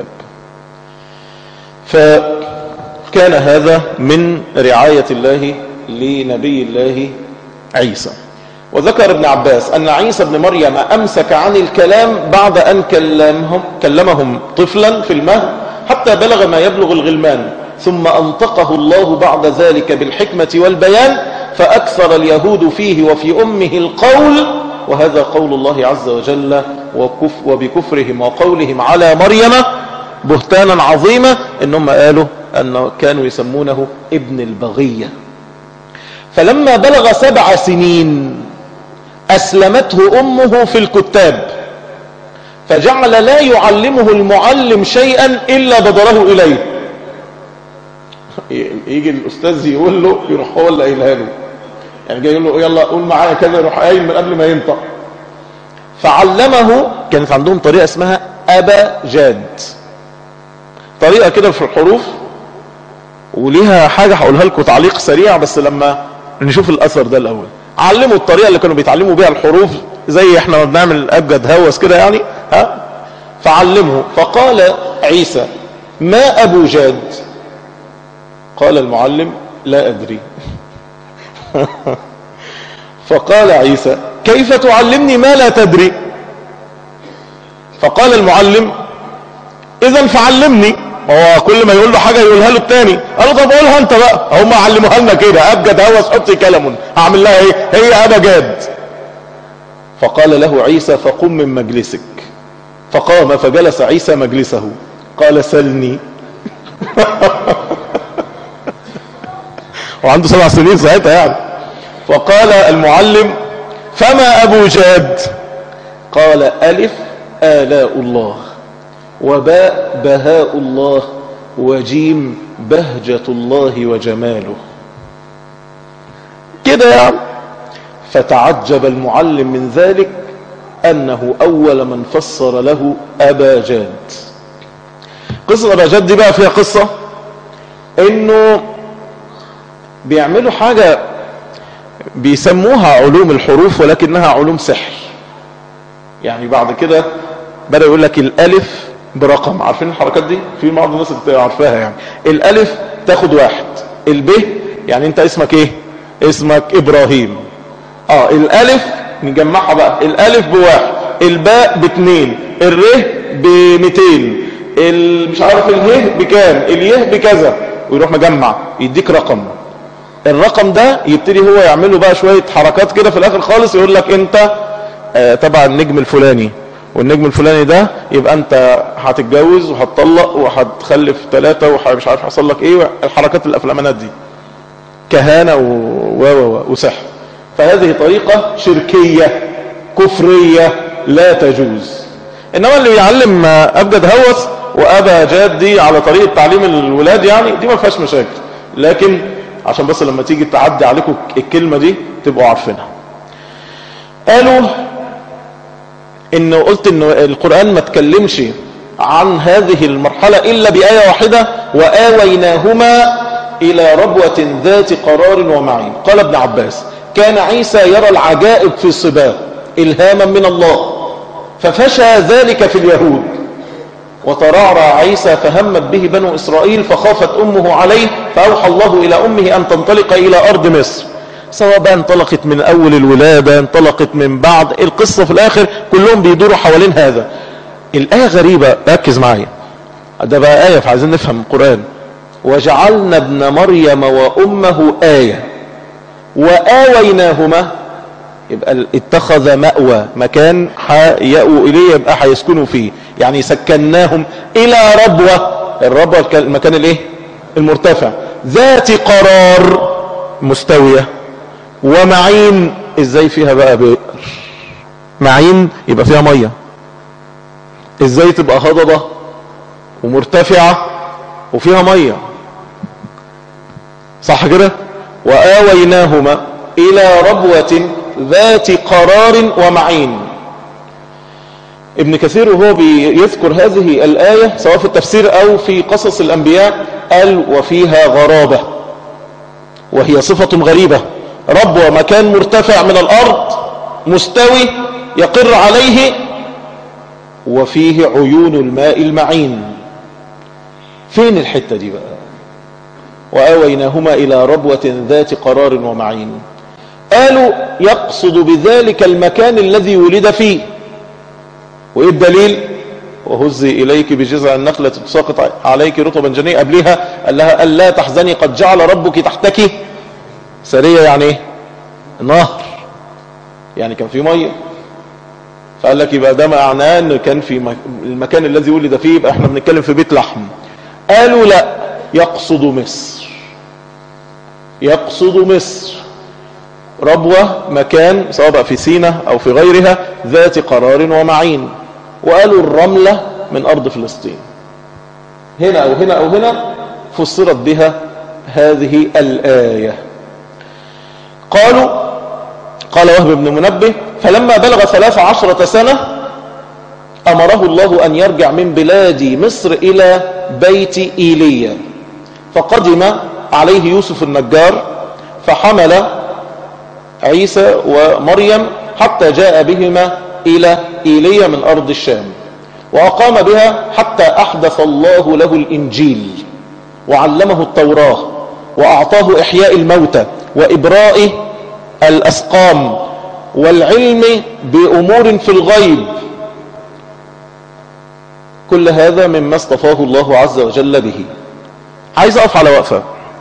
فكان هذا من رعاية الله لنبي الله عيسى. وذكر ابن عباس أن عيسى بن مريم أمسك عن الكلام بعد أن كلمهم طفلا في المهد حتى بلغ ما يبلغ الغلمان، ثم أنطقه الله بعد ذلك بالحكمة والبيان، فأكثر اليهود فيه وفي أمه القول، وهذا قول الله عز وجل وبكفرهم وقولهم على مريم بهتانا عظيما، إنهم قالوا أن كانوا يسمونه ابن البغية. فلما بلغ 7 سنين أسلمته أمه في الكتاب، فجعل لا يعلمه المعلم شيئا إلا بدره إليه. يجي الأستاذ يقول له يروح هو اللي قايلها له، يعني جاي يقول له يلا قول معايا كذا، يروح قايل من قبل ما ينطق. فعلمه. كانت عندهم طريقة اسمها أبجاد، طريقة كده في الحروف، وليها حاجة هقولها لكم تعليق سريع بس لما نشوف الأثر ده الأول. علموا الطريقة اللي كانوا بيتعلموا بيها الحروف، زي احنا ما بنعمل أبجد هوس كده يعني. فعلمه. فقال عيسى: ما أبو جاد؟ قال المعلم: لا أدري. فقال عيسى: كيف تعلمني ما لا تدري؟ فقال المعلم: إذن فعلمني. هو كل ما يقول له حاجة يقولها له التاني. قال له: طب قولها انت بقى. هم علموها لنا كده، أبجد هوس حطي كلم، هعمل لها ايه؟ هي أبجاد. فقال له عيسى: فقم من مجلسك. فقام فجلس عيسى مجلسه. قال: سلني. وعنده 7 سنين ساعتها يعني. فقال المعلم: فما أبو جاد؟ قال: ألف آلاء الله، وباء بهاء الله، وجيم بهجة الله وجماله. كده يعني. فتعجب المعلم من ذلك أنه أول من فسر له أبا جاد. قصة أبا جاد دي بقى فيها قصة، إنه بيعملوا حاجة بيسموها علوم الحروف، ولكنها علوم سحر. يعني بعد كده بدأ يقول لك الألف برقم. عارفين الحركات دي؟ في بعض الناس عارفاها. يعني الألف تاخد 1، الب يعني انت اسمك ايه؟ اسمك إبراهيم. الألف نجمعها بقى، الألف ب1، الباء ب2، الره ب200، مش عارف اله بكام، اليه بكذا، ويروح مجمع يديك رقم. الرقم ده يبتدي هو يعمله بقى شوية حركات كده في الآخر خالص، يقول لك انت تبع النجم الفلاني، والنجم الفلاني ده يبقى انت هتتجوز وهتطلق وهتخلف 3 ومش عارف حصل لك ايه، الحركات الافلامانات دي كهانة وسحر. فهذه طريقة شركية كفرية لا تجوز. انما اللي يعلم ابجد هوس وابا جاد دي على طريقة تعليم الولاد يعني دي ما فيهاش مشاكل، لكن عشان بس لما تيجي تعدي عليكم الكلمة دي تبقوا عارفينها. قالوا انه قلت انه القرآن ما تكلمش عن هذه المرحلة الا بآية واحدة: وآويناهما الى ربوة ذات قرار ومعين. قال ابن عباس: كان عيسى يرى العجائب في الصباه الهاما من الله، ففشى ذلك في اليهود، وترعرع عيسى فهمت به بنو اسرائيل، فخافت امه عليه، فاوحى الله الى امه ان تنطلق الى ارض مصر. سواء بقى انطلقت من اول الولادة، انطلقت من بعد، القصة في الاخر كلهم بيدوروا حوالين هذا. الآية غريبة، ركز معايا، ده بقى آية فعايزين نفهم القرآن. وجعلنا ابن مريم وأمه آية وآويناهما، يبقى اتخذ مأوى، مكان يأووا إليه يبقى هيسكنوا فيه، يعني سكناهم إلى ربوة. الربوة المكان الايه؟ المرتفع. ذات قرار، مستوية. ومعين، ازاي فيها بقى بئر؟ معين يبقى فيها مية، ازاي تبقى هضبة ومرتفعة وفيها مية؟ صح كده؟ وآويناهما إلى ربوة ذات قرار ومعين. ابن كثير وهو بيذكر هذه الآية سواء في التفسير أو في قصص الأنبياء قال: وفيها غرابة، وهي صفة غريبة. ربوة مكان مرتفع من الأرض مستوي يقر عليه، وفيه عيون الماء المعين. فين الحتة دي بقى؟ وآويناهما إلى ربوة ذات قرار ومعين. قالوا يقصد بذلك المكان الذي ولد فيه. وإيه الدليل؟ وهزي إليك بجذع النخلة تساقط عليك رطبا جنيا. قبلها قال لها: ألا تحزني قد جعل ربك تحتك سرية. يعني ايه؟ نهر، يعني كان في مية. فقال لك يبقى ده معناه ان كان في المكان الذي ولد فيه، يبقى احنا بنتكلم في بيت لحم. قالوا لا، يقصد مصر. يقصد مصر، ربوة مكان سواء بقى في سيناء او في غيرها ذات قرار ومعين. وقالوا الرملة من ارض فلسطين. هنا او هنا او هنا فسرت بها هذه الآية. قالوا، قال وهب بن منبه: فلما بلغ 13 سنة أمره الله أن يرجع من بلاد مصر إلى بيت إيليا، فقدم عليه يوسف النجار فحمل عيسى ومريم حتى جاء بهما إلى إيليا من أرض الشام. وأقام بها حتى أحدث الله له الإنجيل وعلمه التوراة وأعطاه إحياء الموتى وإبراء الأسقام والعلم بأمور في الغيب. كل هذا مما اصطفاه الله عز وجل به. عايز أقف على وقفة،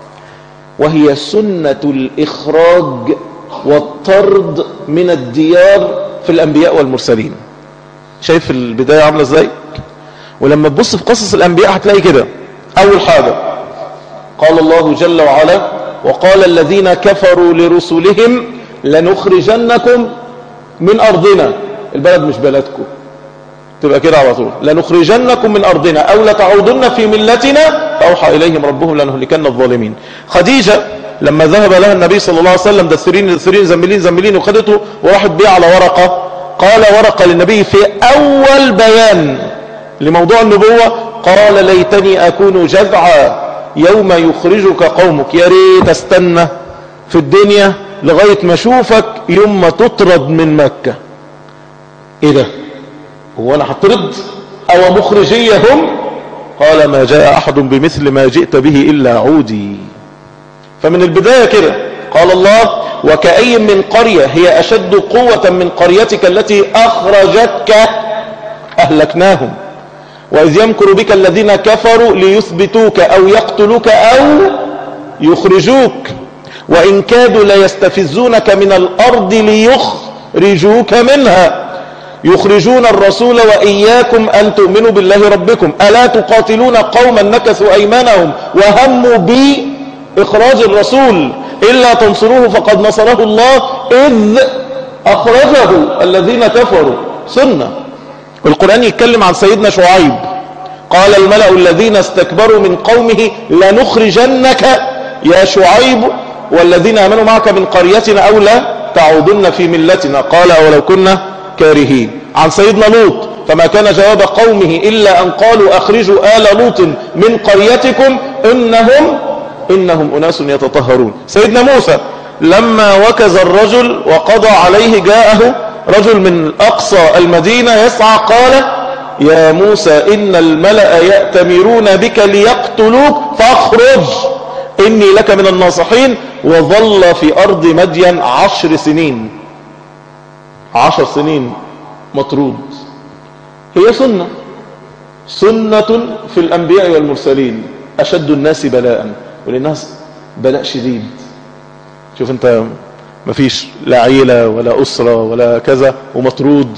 وهي سنة الإخراج والطرد من الديار في الأنبياء والمرسلين. شايف البداية عاملة ازاي؟ ولما تبص في قصص الأنبياء هتلاقي كده. أول حاجة قال الله جل وعلا: وقال الذين كفروا لرسلهم لنخرجنكم من أرضنا. البلد مش بلدكم، تبقى كده على طول، لنخرجنكم من أرضنا أو لتعودن في ملتنا فأوحى إليهم ربهم لنهلكن الظالمين. خديجة لما ذهب لها النبي صلى الله عليه وسلم دثرين زملين وخدته وراحت بيه على ورقة، قال ورقة للنبي في أول بيان لموضوع النبوة: قال ليتني أكون جذعا يوم يخرجك قومك. يا ريت استنى في الدنيا لغاية ما اشوفك يوم ما تطرد من مكة. ايه ده؟ هو انا هطرد او مخرجيهم؟ قال ما جاء احد بمثل ما جئت به الا عودي. فمن البداية كده قال الله: وكأي من قرية هي اشد قوة من قريتك التي اخرجتك اهلكناهم واذ يمكر بك الذين كفروا ليثبتوك او يقتلوك او يخرجوك وان كادوا ليستفزونك من الارض ليخرجوك منها يخرجون الرسول وإياكم أن تؤمنوا بالله ربكم ألا تقاتلون قوما نكثوا أيمانهم وهموا بإخراج الرسول إلا تنصروه فقد نصره الله إذ أخرجه الذين كفروا. سنة. القرآن يتكلم عن سيدنا شعيب: قال الملأ الذين استكبروا من قومه لنخرجنك يا شعيب والذين آمنوا معك من قريتنا أو لا تعودن في ملتنا قال أولو كنا كارهين. عن سيدنا لوط: فما كان جواب قومه إلا أن قالوا أخرجوا آل لوط من قريتكم إنهم أناس يتطهرون. سيدنا موسى لما وكز الرجل وقضى عليه جاءه رجل من أقصى المدينة يسعى قال: يا موسى إن الملأ يأتمرون بك ليقتلوك فاخرج إني لك من الناصحين. وظل في أرض مدين 10 سنين 10 سنين مطرود. هي سنة في الأنبياء والمرسلين. أشد الناس بلاء، وللناس بلاء شديد. شوف انت مفيش لا عيلة ولا أسرة ولا كذا ومطرود.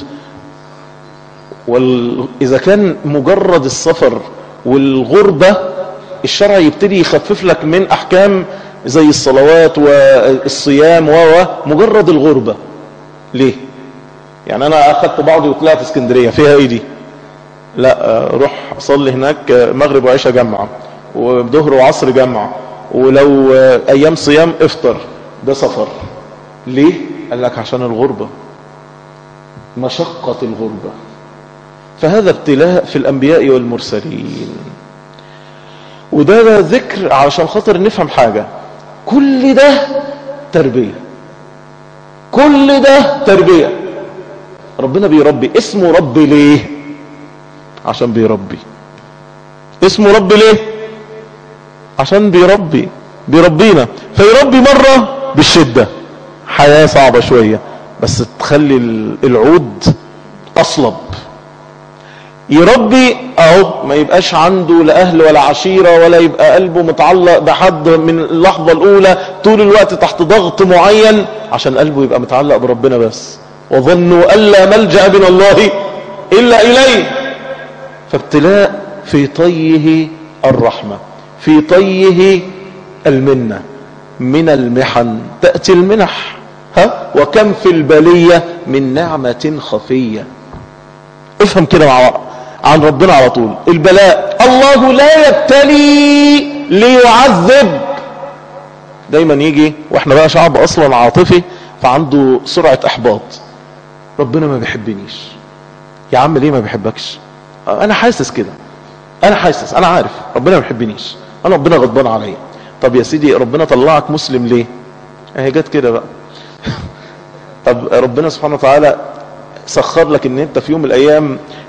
وإذا كان مجرد السفر والغربة الشرع يبتدي يخفف لك من أحكام زي الصلوات والصيام مجرد الغربة. ليه؟ يعني انا اخدت بعضي وطلعت اسكندرية، فيها ايه دي؟ لا، روح صلي هناك مغرب وعشاء جمعة وظهر وعصر جمعة، ولو ايام صيام افطر. ده سفر. ليه؟ قال لك عشان الغربة، مشقة الغربة. فهذا ابتلاء في الانبياء والمرسلين. وده ذكر علشان خاطر نفهم حاجة: كل ده تربية، كل ده تربية. ربنا بيربي. اسمه رب ليه؟ عشان بيربي. اسمه رب ليه؟ عشان بيربينا. فيربي مرة بالشدة، حياة صعبة شوية بس تخلي العود أصلب. يربي اهو ما يبقاش عنده لا اهل ولا عشيرة ولا يبقى قلبه متعلق بحد من اللحظة الاولى طول الوقت تحت ضغط معين، عشان قلبه يبقى متعلق بربنا بس. وظنوا ألا ملجأ من الله إلا إليه. فابتلاء في طيه الرحمة، في طيه المنة. من المحن تأتي المنح. وكم في البلية من نعمة خفية. افهم كده عن ربنا على طول. البلاء الله لا يبتلي ليعذب. دايما يجي واحنا بقى شعب اصلا عاطفي فعنده سرعة احباط. ربنا ما بيحبنيش. يا عم ليه ما بيحبكش؟ انا حاسس كده، انا حاسس، انا عارف ربنا ما بيحبنيش، انا ربنا غضبان عليا. طب يا سيدي ربنا طلعك مسلم ليه؟ هي جت كده بقى. طب ربنا سبحانه وتعالى سخر لك ان انت في يوم من الايام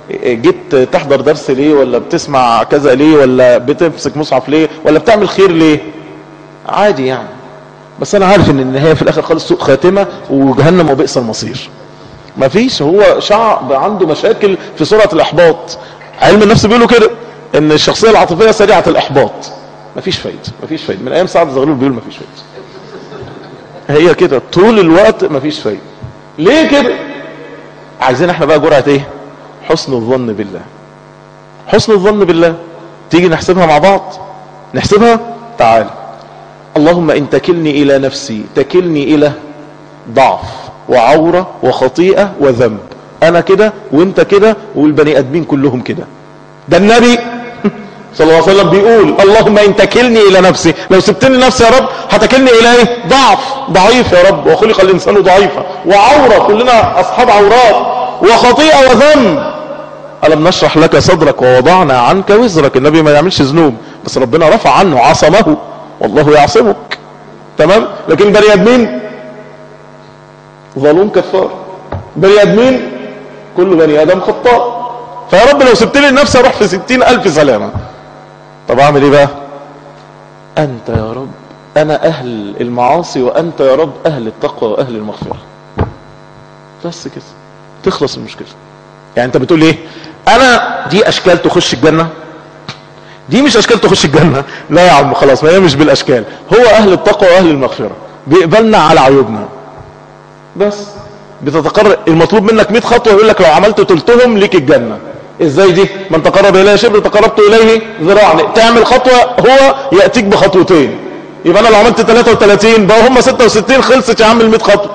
جيت تحضر درس ليه، ولا بتسمع كذا ليه، ولا بتمسك مصحف ليه، ولا بتعمل خير ليه؟ عادي يعني، بس انا عارف ان النهاية في الاخر خالص سوء خاتمة وجهنم وبئس المصير. مفيش، هو شعب عنده مشاكل في سرعة الاحباط. علم النفس بيقولوا كده ان الشخصية العاطفية سريعة الاحباط. مفيش فايدة، مفيش فايدة، من ايام سعد الزغلول بيقول مفيش فايدة. هي كده طول الوقت مفيش فايدة. ليه كده؟ عايزين احنا بقى جرعة ايه؟ حسن الظن بالله. حسن الظن بالله تيجي نحسبها مع بعض. نحسبها. تعال. اللهم ان تكلني الى نفسي تكلني الى ضعف وعورة وخطيئة وذنب. انا كده وانت كده والبني ادمين كلهم كده. ده النبي صلى الله عليه وسلم بيقول اللهم ان تكلني الى نفسي، لو سبتني نفسي يا رب هتكلني الى ايه؟ ضعيف يا رب، وخلق الانسان ضعيفا، وعورة كلنا اصحاب عورات، وخطيئة وذنب. ألم نشرح لك صدرك ووضعنا عنك وزرك. النبي ما يعملش ذنوب بس ربنا رفع عنه، عصمه، والله يعصمك. تمام. لكن بني ادمين ظلوم كفار، بني ادمين كل بني ادم خطاء. فيا رب لو سبت لي النفس اروح في 60,000 سلامة. طب اعمل ايه بقى؟ انت يا رب، انا اهل المعاصي وانت يا رب اهل التقوى واهل المغفرة. بس كده تخلص المشكلة. يعني انت بتقول ايه؟ انا دي اشكال تخش الجنة، دي مش اشكال تخش الجنة. لا يا عم خلاص، ما هي مش بالاشكال. هو اهل التقوى واهل المغفرة، بيقبلنا على عيوبنا بس. بتتقرب المطلوب منك 100 خطوة، يقول لك لو عملت تلتهم ليك الجنة. ازاي دي؟ من تقرب اليه شبر تقربت اليه ذراعا. تعمل خطوة هو يأتيك بخطوتين، يبقى انا لو عملت 33 بقى هم 66. خلصت يا عم ال100 خطوة.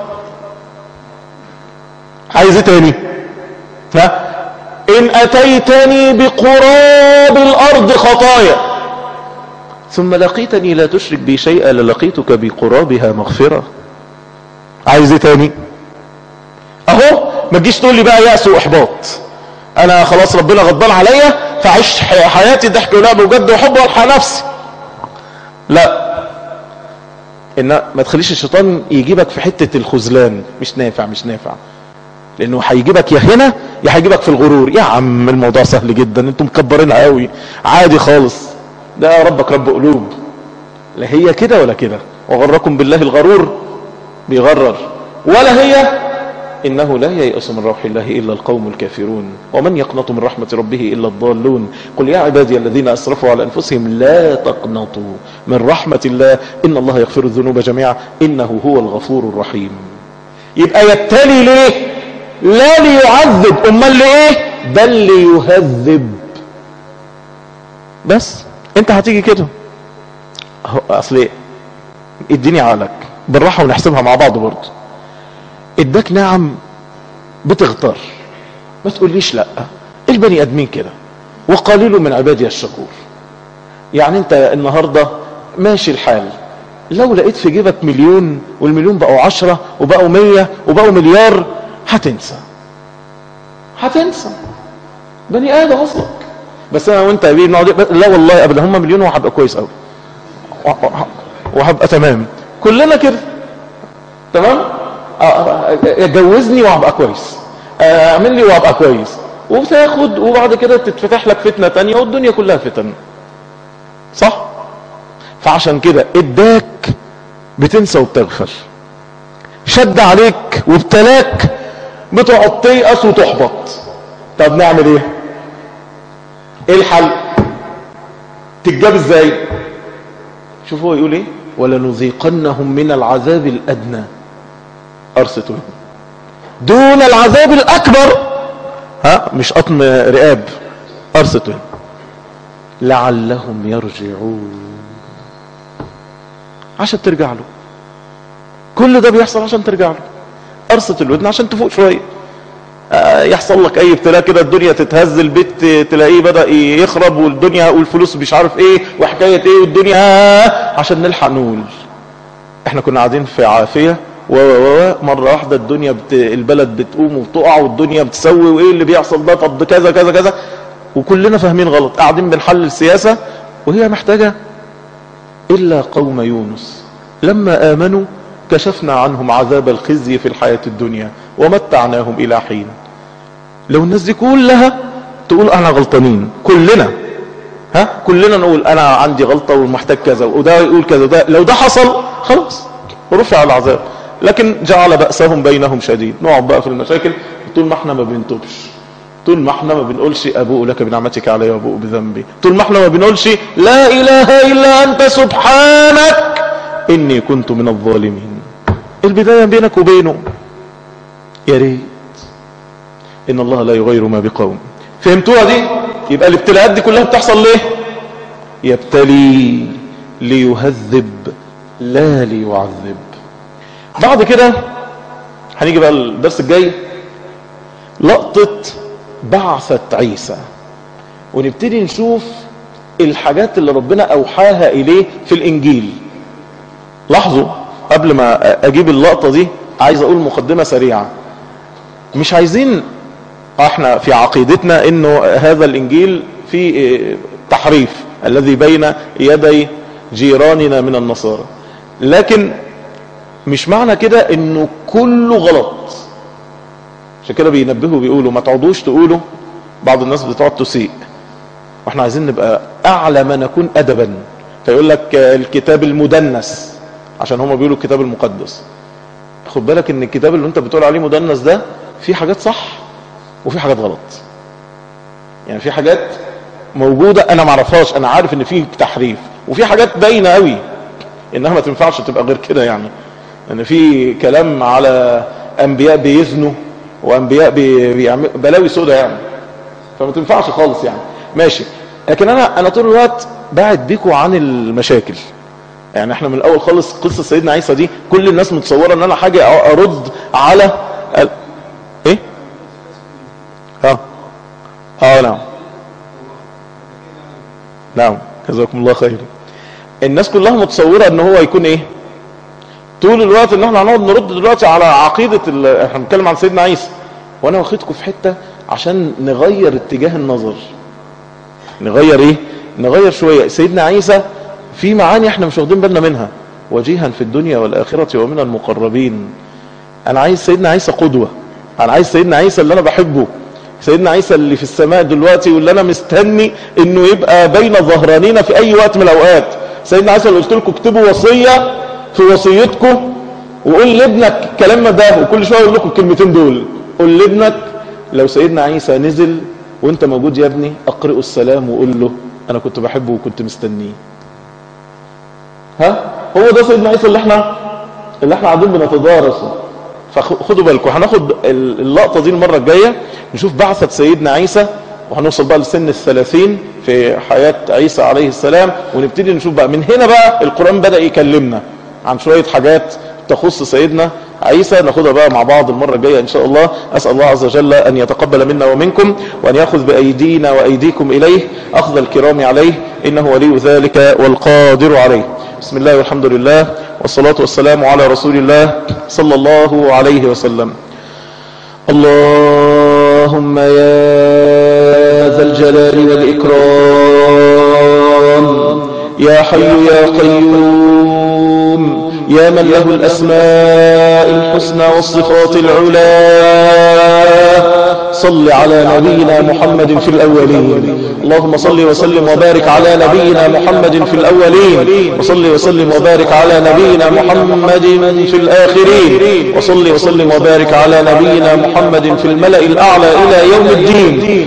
عايز ايه تاني؟ ها؟ ان اتيتني بقراب الارض خطايا ثم لقيتني لا تشرك بي شيئا للقيتك بقرابها مغفرة. عايز ايه تاني؟ اهو. ما تجيش تقول لي بقى يأس واحباط، انا خلاص ربنا غضبان عليا فعيش حياتي ضحك ولعب وجد وحب والحق نفسي. لا، ان ما تخليش الشيطان يجيبك في حتة الخذلان. مش نافع، مش نافع، لانه هيجيبك يا هنا يا هيجيبك في الغرور. يا عم الموضوع سهل جدا، انتم مكبرينها قوي، عادي خالص. ده ربك رب قلوب، لا هي كده ولا كده. وغركم بالله الغرور، بيغرر. ولا هي إنه لا ييأس من روح الله إلا القوم الكافرون، ومن يقنط من رحمة ربه إلا الضالون. قل يا عبادي الذين أسرفوا على أنفسهم لا تقنطوا من رحمة الله إن الله يغفر الذنوب جميعا إنه هو الغفور الرحيم. يبقى يبتلي ليه؟ لا ليعذب، أمال لإيه؟ بل ليهذب. بس انت هتيجي كده. اصل ايه؟ اديني عقلك بالراحة ونحسبها مع بعض برضه. اداك نعم بتغتر، ما تقوليش لا. البني ادمين كده، وقليل من عبادي الشكور. يعني انت النهاردة ماشي الحال، لو لقيت في جيبك 1,000,000 والمليون بقوا 10 وبقوا 100 وبقوا مليار، هتنسى بني ادم اصلك. بس انا وانت يا بيه لا والله ابدا، هم 1,000,000 وهبقى كويس قوي وهبقى تمام. كلنا كده تمام. جوزني وهبقى كويس، اعمل لي وهبقى كويس، وبتاخد وبعد كده تتفتح لك فتنة تانية والدنيا كلها فتن. صح؟ فعشان كده اداك بتنسى وبتغفل، شد عليك وابتلاك بتقعد تيأس وتحبط. طب نعمل ايه؟ ايه الحل؟ تتجاب ازاي؟ شوف هو يقول ايه؟ ولنذيقنهم من العذاب الادنى ارستهم دون العذاب الاكبر. مش قطم رقاب، ارستهم لعلهم يرجعون. عشان ترجع له. كل ده بيحصل عشان ترجع له. ارست الودن عشان تفوق شويه. يحصل لك اي ابتلاء كده، الدنيا تتهز، البيت تلاقيه بدأ يخرب، والدنيا والفلوس مش عارف ايه وحكاية ايه والدنيا، عشان نلحق نقول احنا كنا قاعدين في عافية مرة واحدة الدنيا البلد بتقوم وبتقع والدنيا بتسوي، وايه اللي بيحصل ده؟ طب كذا كذا كذا، وكلنا فاهمين غلط، قاعدين بنحلل السياسة وهي محتاجة. إلا قوم يونس لما آمنوا كشفنا عنهم عذاب الخزي في الحياة الدنيا ومتعناهم إلى حين. لو الناس دي كلها تقول انا غلطانين كلنا، كلنا نقول انا عندي غلطة ومحتاج كذا، وده يقول كذا، وده لو ده حصل خلاص ورفع العذاب. لكن جعل بأسهم بينهم شديد، نقعد بقى في المشاكل طول ما احنا ما بنتوبش، طول ما احنا ما بنقولش ابوء لك بنعمتك علي وابوء بذنبي، طول ما احنا ما بنقولش لا اله الا انت سبحانك اني كنت من الظالمين. البداية بينك وبينه. يا ريت. ان الله لا يغير ما بقوم. فهمتوها دي؟ يبقى الابتلاءات دي كلها بتحصل ليه؟ يبتلي ليهذب لا ليعذب. بعد كده هنيجي بقى الدرس الجاي لقطة بعثة عيسى، ونبتدي نشوف الحاجات اللي ربنا اوحاها اليه في الانجيل. لاحظوا قبل ما اجيب اللقطة دي عايز اقول مقدمة سريعة. مش عايزين احنا في عقيدتنا انه هذا الانجيل في تحريف الذي بين يدي جيراننا من النصارى، لكن مش معنى كده انه كله غلط. عشان كده بينبهوا بيقولوا ما تعودوش تقولوا، بعض الناس بتقعد تسيء، واحنا عايزين نبقى اعلى ما نكون ادبا، فيقول لك الكتاب المدنس عشان هم بيقولوا الكتاب المقدس. خد بالك ان الكتاب اللي انت بتقول عليه مدنس ده في حاجات صح وفي حاجات غلط. يعني في حاجات موجودة انا معرفهاش، انا عارف ان في تحريف، وفي حاجات باينة قوي انها ما تنفعش تبقى غير كده. يعني ان في كلام على انبياء بيزنوا وانبياء بيعملوا بلاوي سودة يعني، فما تنفعش خالص يعني. ماشي، لكن انا طول الوقت بعد بيكوا عن المشاكل. يعني احنا من الاول خالص قصة سيدنا عيسى دي كل الناس متصورة ان انا حاجة ارد على ايه؟ نعم جزاكم الله خير. الناس كلها متصورة ان هو يكون ايه طول الوقت، ان احنا هنقعد نرد دلوقتي على عقيدة احنا بنتكلم عن سيدنا عيسى، وانا واخدكم في حتة عشان نغير اتجاه النظر. نغير ايه؟ نغير شوية. سيدنا عيسى في معاني احنا مش واخدين بالنا منها، وجيها في الدنيا والآخرة ومن المقربين. انا عايز سيدنا عيسى قدوة، انا عايز سيدنا عيسى اللي انا بحبه، سيدنا عيسى اللي في السماء دلوقتي واللي انا مستني انه يبقى بين ظهرانينا في اي وقت من الاوقات. سيدنا عيسى اللي قلت لكم اكتبوا وصية في وصيتكم وقول لابنك كلامنا ده، وكل شوية اقول لكم الكلمتين دول. قول لابنك لو سيدنا عيسى نزل وانت موجود يا ابني اقرئه السلام وقول له انا كنت بحبه وكنت مستنيه. هو ده سيدنا عيسى اللي احنا قاعدين بنتدارسه. فخدوا بالكم، هناخد اللقطة دي المرة الجاية نشوف بعثة سيدنا عيسى، وهنوصل بقى لسن 30 في حياة عيسى عليه السلام، ونبتدي نشوف بقى من هنا بقى القرآن بدأ يكلمنا عن شوية حاجات تخص سيدنا عيسى. ناخدها بقى مع بعض المرة الجاية إن شاء الله. أسأل الله عز وجل أن يتقبل منا ومنكم، وأن يأخذ بأيدينا وأيديكم إليه أخذ الكرام عليه، إنه ولي ذلك والقادر عليه. بسم الله والحمد لله والصلاة والسلام على رسول الله صلى الله عليه وسلم. اللهم يا ذا الجلال والإكرام، يا حي يا قيوم، يا من له الأسماء الحسنى والصفات العلى، صل على نبينا محمد في الأولين. اللهم صل وسلم وبارك على نبينا محمد في الأولين، وصل وسلم وبارك على نبينا محمد في الآخرين، وصل وسلم وبارك على نبينا محمد في الملأ الأعلى إلى يوم الدين.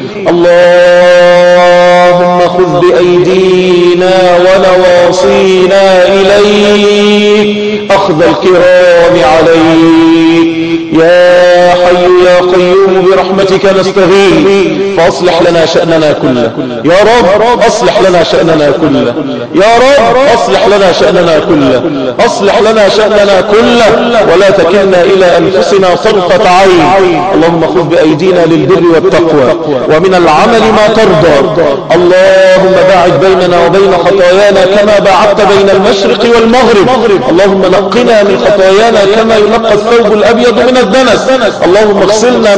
اللهم خذ بأيدينا ونواصينا إليك أخذ الكرام عليك. يا حي يا قيوم برحمتك نستغيث، فاصلح لنا شأننا كله يا رب، اصلح لنا شأننا كله يا رب، اصلح لنا شأننا كله، اصلح لنا شأننا كله، ولا تكلنا الى انفسنا طرفة عين. اللهم خذ بايدينا للبر والتقوى ومن العمل ما ترضى. اللهم باعد بيننا وبين خطايانا كما باعدت بين المشرق والمغرب. اللهم نقنا من خطايانا كما ينقى الثوب الابيض من الدنس. اللهم اغسلنا من خطايانا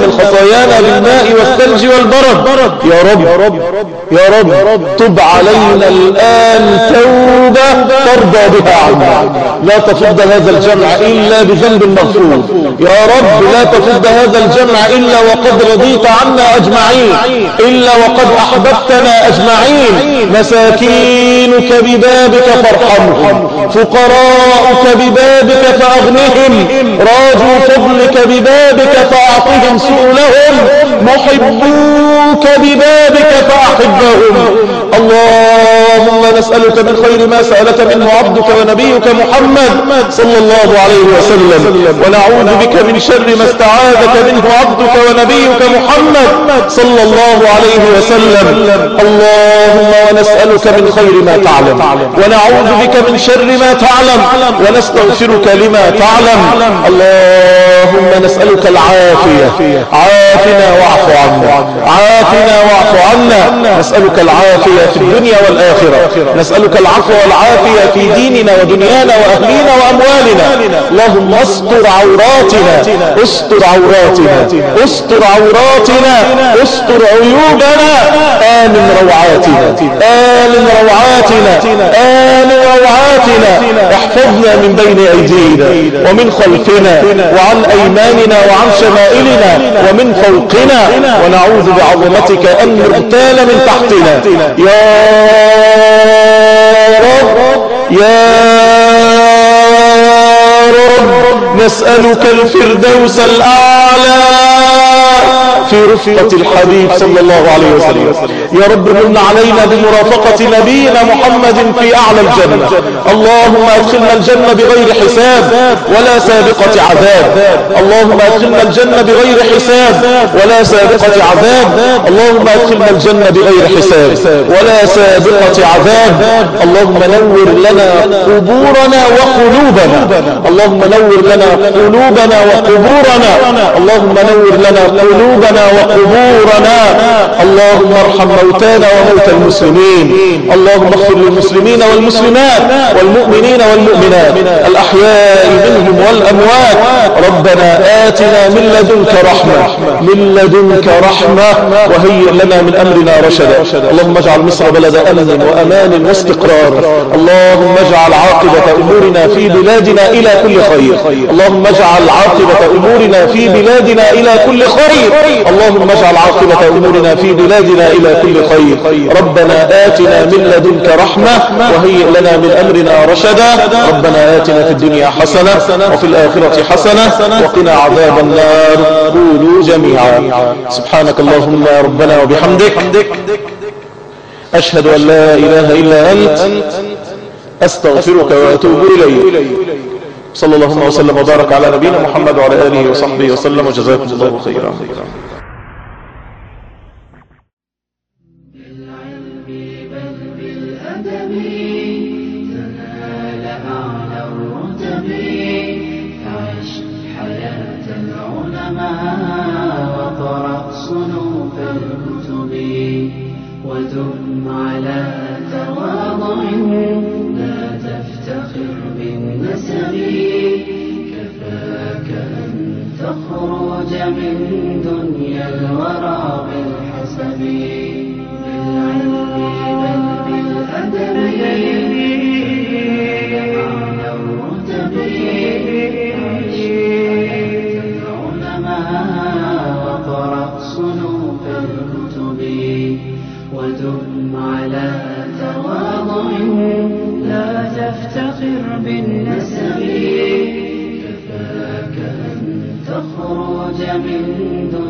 وأحيانا بالماء والثلج والبرد. يا رب تب علينا الآن توبة ترضى بها عنا. لا تفض هذا الجمع إلا بذنب مغفور. يا رب لا تفض هذا الجمع إلا وقد رضيت عنا أجمعين، إلا وقد أحببتنا أجمعين. مساكينك ببابك فارحمهم، فقراءك ببابك فأغنهم، راجوا فضلك ببابك فأعطهم سؤلهم، محبوك ببابك فأحبهم. اللهم نسألك من خير ما سألك منه عبدك ونبيك محمد صلى الله عليه وسلم، ونعوذ بك من شر ما استعاذك منه عبدك ونبيك محمد صلى الله عليه وسلم. اللهم ونسألك من خير ما تعلم، ونعوذ بك من شر ما تعلم، ونستغفرك لما تعلم. اللهم نسألك العافية، عافنا واعف عنا، عافنا واعف عنا. نسألك العافية في الدنيا والآخرة، نسألك العفو والعافية في ديننا ودنيانا وأهلنا وأموالنا. اللهم استر عوراتنا، استر عوراتنا، استر عوراتنا، استر عيوبنا، آمن روعاتنا، آمن روعاتنا، آمن روعاتنا. احفظنا من بين أيدينا ومن خلفنا وعن أيماننا وعن شمائلنا ومن فوقنا، ونعوذ بعظمتك أن نغتال من تحتنا. يا رب يا رب نسألك الفردوس الأعلى في رفقة الحبيب صلى الله عليه وسلم. يا رب من علينا بمرافقة نبينا محمد في أعلى الجنة. اللهم أدخلنا الجنة بغير حساب ولا سابقة عذاب. اللهم أدخلنا الجنة بغير حساب ولا سابقة عذاب. اللهم أدخلنا الجنة بغير حساب ولا سابقة عذاب. اللهم نور لنا قبورنا وقلوبنا، اللهم نور لنا قلوبنا وقبورنا، اللهم نور لنا قلوبنا وقبورنا. اللهم ارحم موتانا وموتى المسلمين، اللهم اغفر للمسلمين والمسلمات والمؤمنين والمؤمنات الأحياء منهم والأموات. ربنا آتنا من لدنك رحمة، من لدنك رحمة، وهيئ لنا من أمرنا رشدا. اللهم اجعل مصر بلد أمن وأمان واستقرار. اللهم اجعل عاقبة أمورنا في بلادنا إلى كل خير. اللهم اجعل عاقبة أمورنا في بلادنا إلى كل خير. اللهم اجعل عاقبة أمورنا في بلادنا إلى كل خير. ربنا آتنا من لدنك رحمة وهيئ لنا من أمرنا رشدا. ربنا آتنا في الدنيا حسنة وفي الآخرة حسنة وقنا عذاب النار. قولوا جميعا سبحانك اللهم يا ربنا وبحمدك، أشهد أن لا إله إلا أنت، أستغفرك وأتوب إليك. صلى الله وسلم وبارك على نبينا محمد وعلى آله وصحبه وسلم، وجزاكم الله خيرا. ودم على تواضع، لا تفتخر بالنسب، كفاك أن تخرج من دنيا الورى بالحسب. بالعلم بل بالأدب على الرتب، عش حياة العلماء وقرأ صنوف الكتب. ودم على تواضع، لا تفتخر بالنسب، كفاك أن تخرج من دون